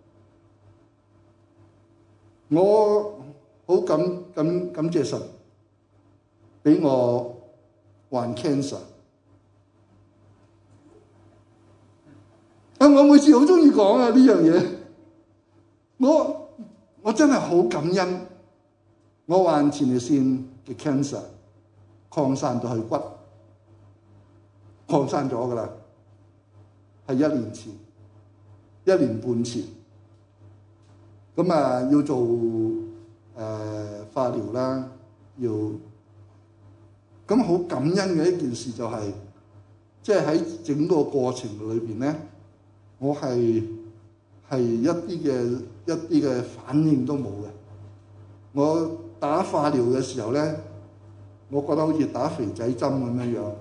我好感感感謝神俾我患 cancer。啊！我每次好中意講啊呢樣嘢，我我真係好感恩。我患前列腺嘅 cancer， 擴散到去骨，擴散咗噶啦，係一年前，一年半前。咁啊，要做誒、呃、化療啦，要咁好感恩嘅一件事就係、是，即係喺整個過程裏邊咧，我係係一啲嘅一啲嘅反應都冇嘅。我打化療嘅時候咧，我覺得好似打肥仔針咁樣樣。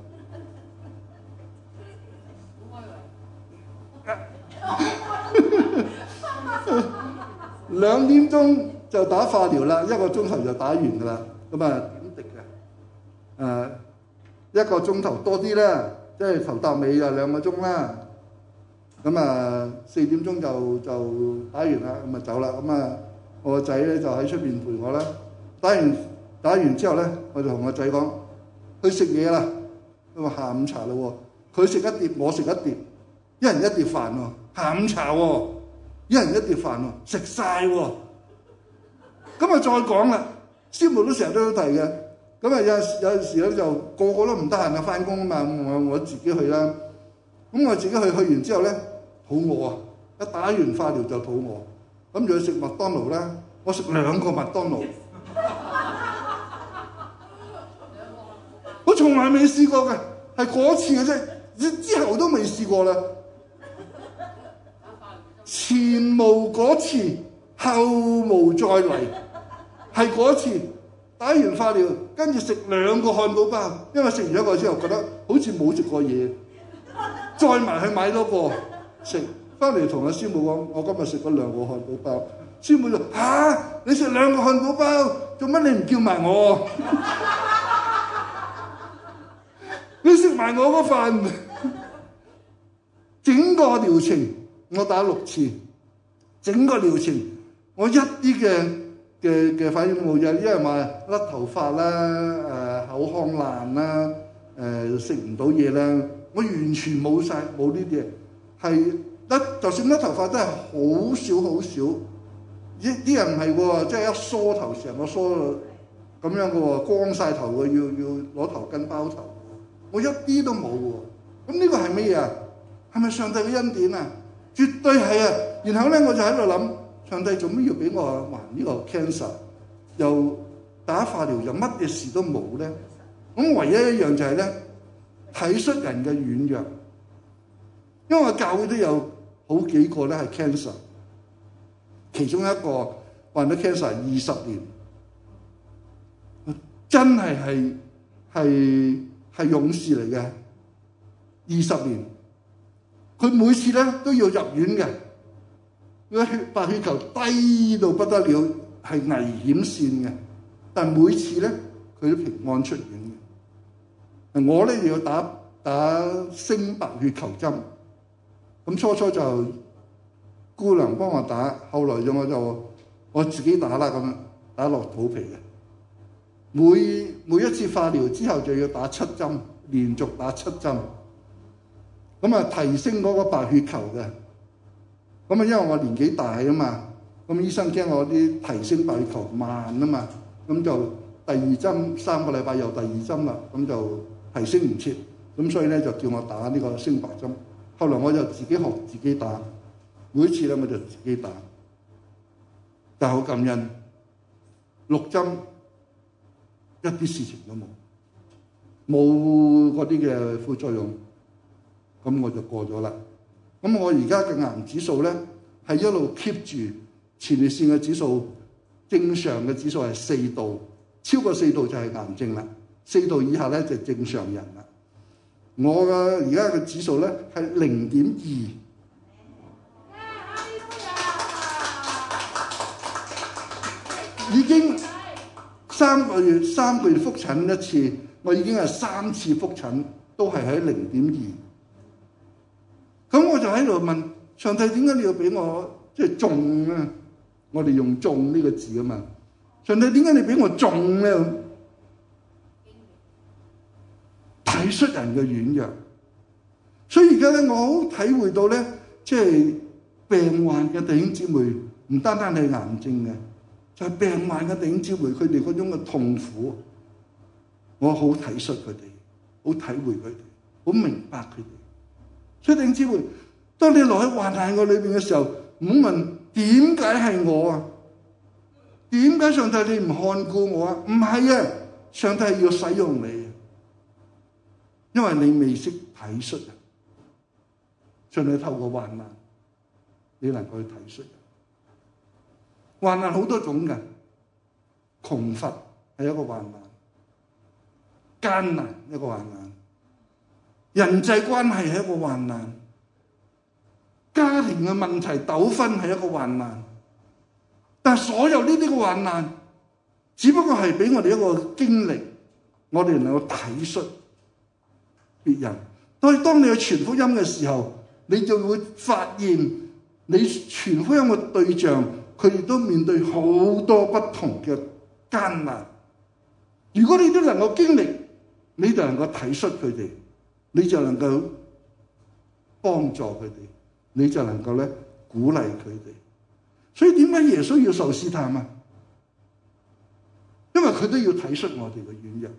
兩點鐘就打化療啦，一個鐘頭就打完噶啦。咁啊點滴嘅？誒、呃、一個鐘頭多啲啦，即係頭搭尾就兩個鐘啦。咁啊四點鐘就就打完啦，咁啊走啦。咁啊我個仔咧就喺出邊陪我啦。打完打完之後咧，我就同個仔講去食嘢啦。佢話下午茶啦喎，佢食一碟，我食一碟，一人一碟飯喎。下午茶喎，一人一碟飯喎，食晒喎。咁啊再講啦，師母都成日都提嘅。咁啊有有陣時咧就個個都唔得閒啊，翻工啊嘛，我我自己去啦。咁我自己去去完之後咧，肚餓啊！一打完化療就肚餓，咁就去食麥當勞啦。我食兩個麥當勞，我從來未試過嘅，係嗰次嘅啫，之後都未試過啦。前無嗰次，後無再嚟，係嗰次打完化療，跟住食兩個漢堡包，因為食完一個之後覺得好似冇食過嘢，再埋去買多個食，翻嚟同阿師母講：我今日食咗兩個漢堡包。師母就嚇、啊，你食兩個漢堡包，做乜你唔叫埋我？你食埋我個飯，整個療程。我打六次，整個療程我一啲嘅嘅嘅反應冇，有啲人話甩頭髮啦，誒、呃、口口腔爛啦，誒食唔到嘢啦，我完全冇晒冇呢啲嘢，係甩就算甩頭髮都係好少好少。啲啲人唔係喎，即係一梳頭成個梳咁樣嘅喎，光晒頭嘅，要要攞頭巾包頭。我一啲都冇喎。咁呢個係乜嘢啊？係咪上帝嘅恩典啊？絕對係啊！然後咧我就喺度諗，上帝做咩要俾我患呢個 cancer？ 又打化療又乜嘢事都冇咧？咁唯一一樣就係咧體恤人嘅軟弱，因為我教會都有好幾個咧係 cancer。其中一個患咗 cancer 二十年，真係係係係勇士嚟嘅。二十年，佢每次咧都要入院嘅，個血白血球低到不得了，係危險線嘅。但每次咧佢都平安出院嘅。我咧要打打升白血球針，咁初初就姑娘幫我打，後來就我就我自己打啦，咁樣打落肚皮嘅。每每一次化療之後就要打七針，連續打七針，咁啊提升嗰個白血球嘅。咁啊因為我年紀大啊嘛，咁醫生驚我啲提升白血球慢啊嘛，咁就第二針三個禮拜又第二針啦，咁就提升唔切，咁所以咧就叫我打呢個升白針。後來我就自己學自己打。每次咧我就自己打，但係好感恩，六針一啲事情都冇，冇嗰啲嘅副作用，咁我就過咗啦。咁我而家嘅癌指數咧係一路 keep 住前列腺嘅指數，正常嘅指數係四度，超過四度就係癌症啦，四度以下咧就正常人啦。我嘅而家嘅指數咧係零點二。已經三個月三個月覆診一次，我已經係三次覆診，都係喺零點二。咁我就喺度問上帝，點解你要俾我即係中啊？我哋用中呢個字啊嘛。上帝點解你俾我中咧？體恤人嘅軟弱，所以而家咧我好體會到咧，即係病患嘅弟兄姊妹唔單單係癌症嘅。就係病患嘅弟兄姊妹，佢哋嗰種嘅痛苦，我好體恤佢哋，好體會佢哋，好明白佢哋。所以弟兄姊妹，當你落喺患難嘅裏邊嘅時候，唔好問點解係我啊？點解上帝你唔看顧我啊？唔係啊，上帝係要使用你，因為你未識體恤人。上帝透過患難，你能夠去體恤人。患難好多種嘅，窮乏係一個患難，艱難一個患難，人際關係係一個患難，家庭嘅問題糾紛係一個患難。但係所有呢啲嘅患難，只不過係俾我哋一個經歷，我哋能夠體恤別人。所以當你去傳福音嘅時候，你就會發現你傳福音嘅對象，佢哋都面對好多不同嘅艱難。如果你都能夠經歷，你就能夠體恤佢哋，你就能夠幫助佢哋，你就能夠咧鼓勵佢哋。所以點解耶穌要受試探啊？因為佢都要體恤我哋嘅軟弱。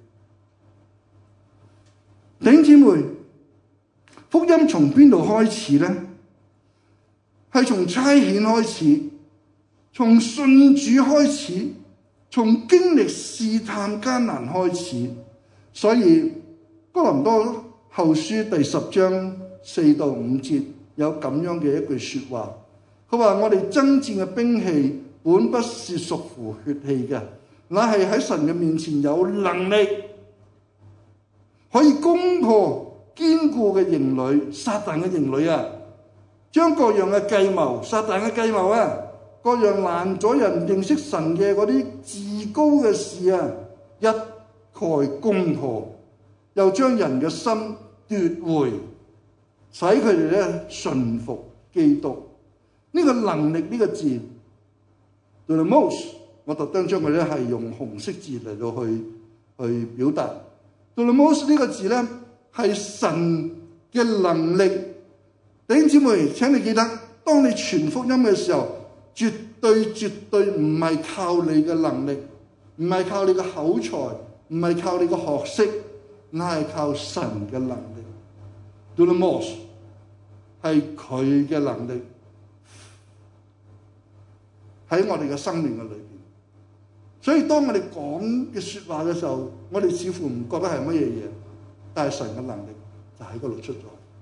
弟兄姊妹，福音從邊度開始咧？係從差遣開始，從信主開始，從經歷試探艱難開始。所以哥林多後書第十章四到五節有咁樣嘅一句說話，佢話我哋爭戰嘅兵器本不是屬乎血氣嘅，乃係喺神嘅面前有能力，可以攻破堅固嘅營壘，撒旦嘅營壘啊，將各樣嘅計謀，撒旦嘅計謀啊，各樣攔阻人認識神嘅嗰啲自高嘅事啊，一概攻破，又將人嘅心奪回，使佢哋咧順服基督。呢、這個能力呢個字 the most， 我特登將佢咧係用紅色字嚟到去去表達。Dunamis 呢個字咧係神嘅能力。弟兄姊妹，請你記得，當你傳福音嘅時候，絕對絕對唔係靠你嘅能力，唔係靠你嘅口才，唔係靠你嘅學識，乃係靠神嘅能力。Dunamis 係佢嘅能力喺我哋嘅生命嘅裏邊。所以當我哋講嘅說話嘅時候，我哋似乎唔覺得係乜嘢嘢，但係神嘅能力就喺嗰度出咗。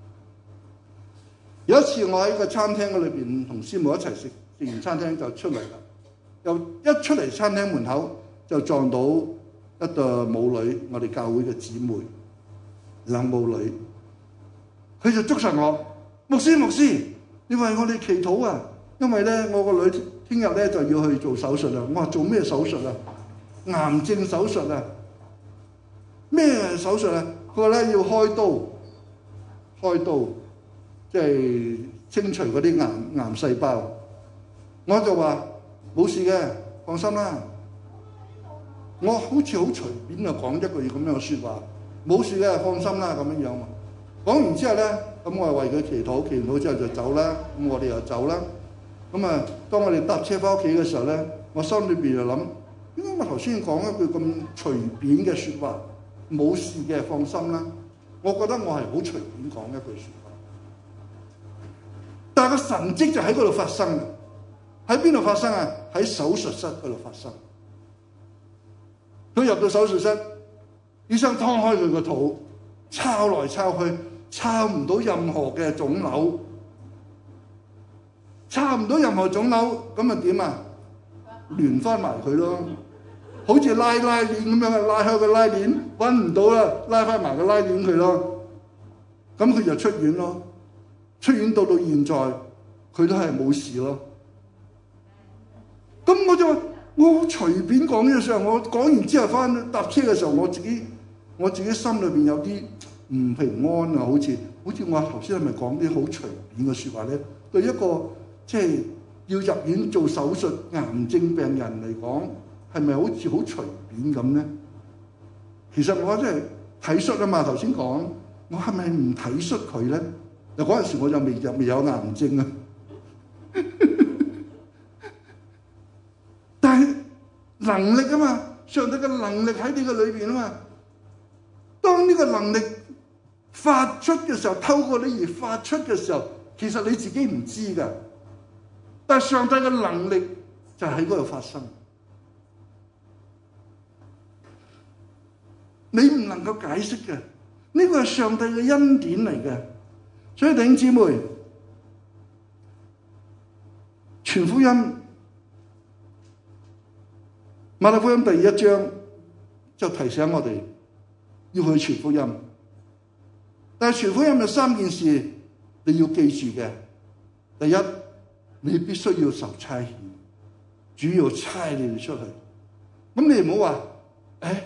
有一次我喺個餐廳嗰裏邊同師母一齊食，食完餐廳就出嚟啦。又一出嚟餐廳門口就撞到一對母女，我哋教會嘅姊妹兩母女，佢就捉實我，牧師牧師，你為我哋祈禱啊！因為咧我個女聽日咧就要去做手術啦。我話做咩手術啊？癌症手術啊？咩手術啊？佢話咧要開刀，開刀。即係清除嗰啲癌癌細胞，我就話冇事嘅，放心啦。我好似好隨便就講一句咁樣嘅説話，冇事嘅，放心啦咁樣樣。講完之後咧，咁我係為佢祈禱，祈禱之後就走啦。咁我哋又走啦。咁啊，當我哋搭車翻屋企嘅時候咧，我心裏邊就諗，點解我頭先講一句咁隨便嘅説話，冇事嘅，放心啦。我覺得我係好隨便講一句説話。但係個神蹟就喺嗰度發生，喺邊度發生啊？喺手術室嗰度發生。佢入到手術室，醫生劏開佢個肚，抄來抄去，抄唔到任何嘅腫瘤，抄唔到任何腫瘤，咁啊點啊？連翻埋佢咯，好似拉拉鏈咁樣嘅，拉開個拉鏈，揾唔到啦，拉翻埋個拉鏈佢咯。咁佢就出院咯。出院到到現在，佢都係冇事咯。咁我就話，我好隨便講嘅時候，我講完之後翻搭車嘅時候，我自己我自己心裏邊有啲唔平安啊，好似好似我頭先係咪講啲好隨便嘅説話咧？對一個即係要入院做手術癌症病人嚟講，係咪好似好隨便咁咧？其實我真係體恤啊嘛，頭先講，我係咪唔體恤佢咧？嗱，嗰陣時我就未有未有癌症啊，但係能力啊嘛，上帝嘅能力喺你嘅裏邊啊嘛。當呢個能力發出嘅時候，透過你而發出嘅時候，其實你自己唔知㗎，但係上帝嘅能力就喺嗰度發生，你唔能夠解釋嘅，呢個係上帝嘅恩典嚟嘅。所以弟兄姊妹，傳福音，馬太福音第一章就提醒我哋要去傳福音。但係傳福音有三件事你要記住嘅。第一，你必須要受差遣，主要差你哋出去。咁你唔好話，誒，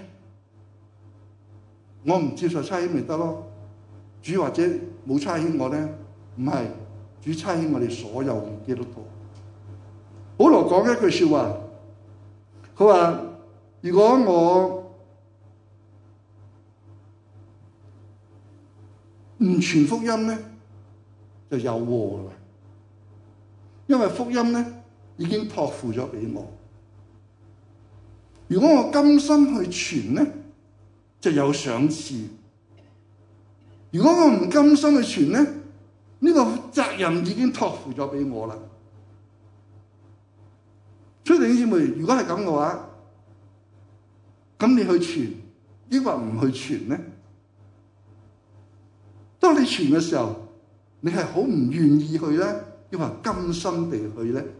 我唔接受差遣咪得咯？主或者冇差遣我咧，唔係，主差遣我哋所有嘅基督徒。保羅講一句說話，佢話：如果我唔傳福音咧，就有禍啦。因為福音咧已經託付咗俾我。如果我甘心去傳咧，就有賞賜。如果我唔甘心去傳咧，呢個責任已經託付咗俾我啦。所以弟兄姊妹，如果係咁嘅話，咁你去傳，抑或唔去傳咧？當你傳嘅時候，你係好唔願意去咧，抑或甘心地去咧？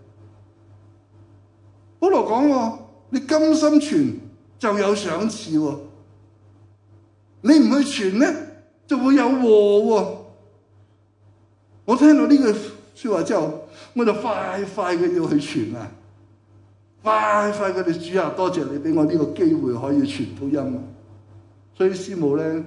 保羅講喎，你甘心傳就有賞賜喎，你唔去傳咧，就會有禍喎。我聽到呢句說話之後，我就快快嘅要去傳啊！快快嘅，你主啊，多謝你俾我呢個機會可以傳福音。所以師母咧，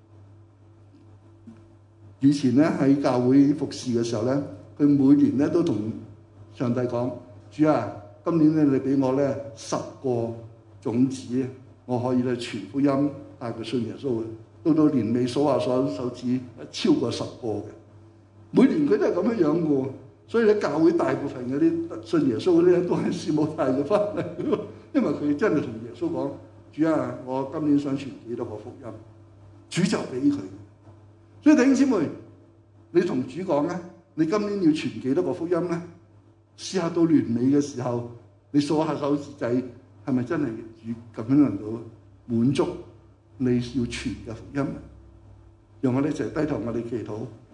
以前咧喺教會服侍嘅時候咧，佢每年咧都同上帝講：主啊，今年咧你俾我咧十個種子， 我可以咧傳福音帶佢信耶穌嘅。到到年尾數下數手指超過十個嘅，每年佢都係咁樣樣嘅。所以咧教會大部分嗰啲信耶穌嗰啲咧都係師母帶佢翻嚟，因為佢真係同耶穌講：主啊，我今年想傳幾多個福音，主就俾佢。所以弟兄姊妹，你同主講咧，你今年要傳幾多個福音咧？試下到年尾嘅時候，你數下手指仔，係咪真係主咁樣能夠滿足你要傳嘅福音？讓我哋一齊低頭，我哋祈禱。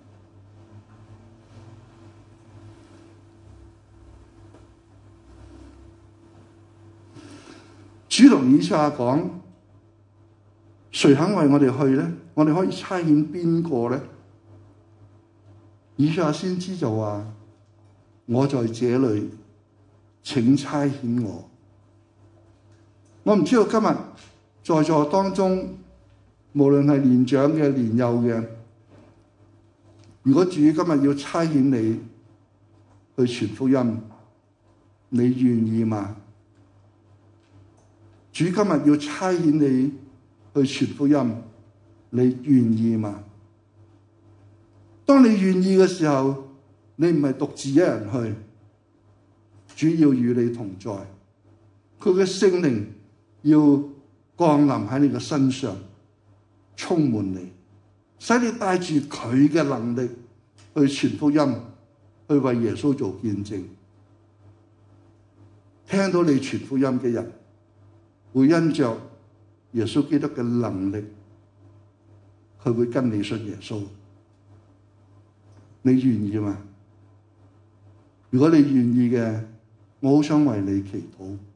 主同以賽亞講：誰肯為我哋去咧？我哋可以差遣邊個咧？以賽亞先知就話：我在這裏，請差遣我。我唔知道今日在座當中，無論係年長嘅、年幼嘅，如果主今日要差遣你去傳福音，你願意嗎？主今日要差遣你去傳福音，你願意嗎？當你願意嘅時候，你唔係獨自一人去，主要與你同在，佢嘅聖靈要降臨喺你嘅身上，充滿你，使你帶住佢嘅能力去傳福音，去為耶穌做見證。聽到你傳福音嘅人，會因着耶穌基督嘅能力，佢會跟你信耶穌。你願意嗎？如果你願意嘅，我好想為你祈禱。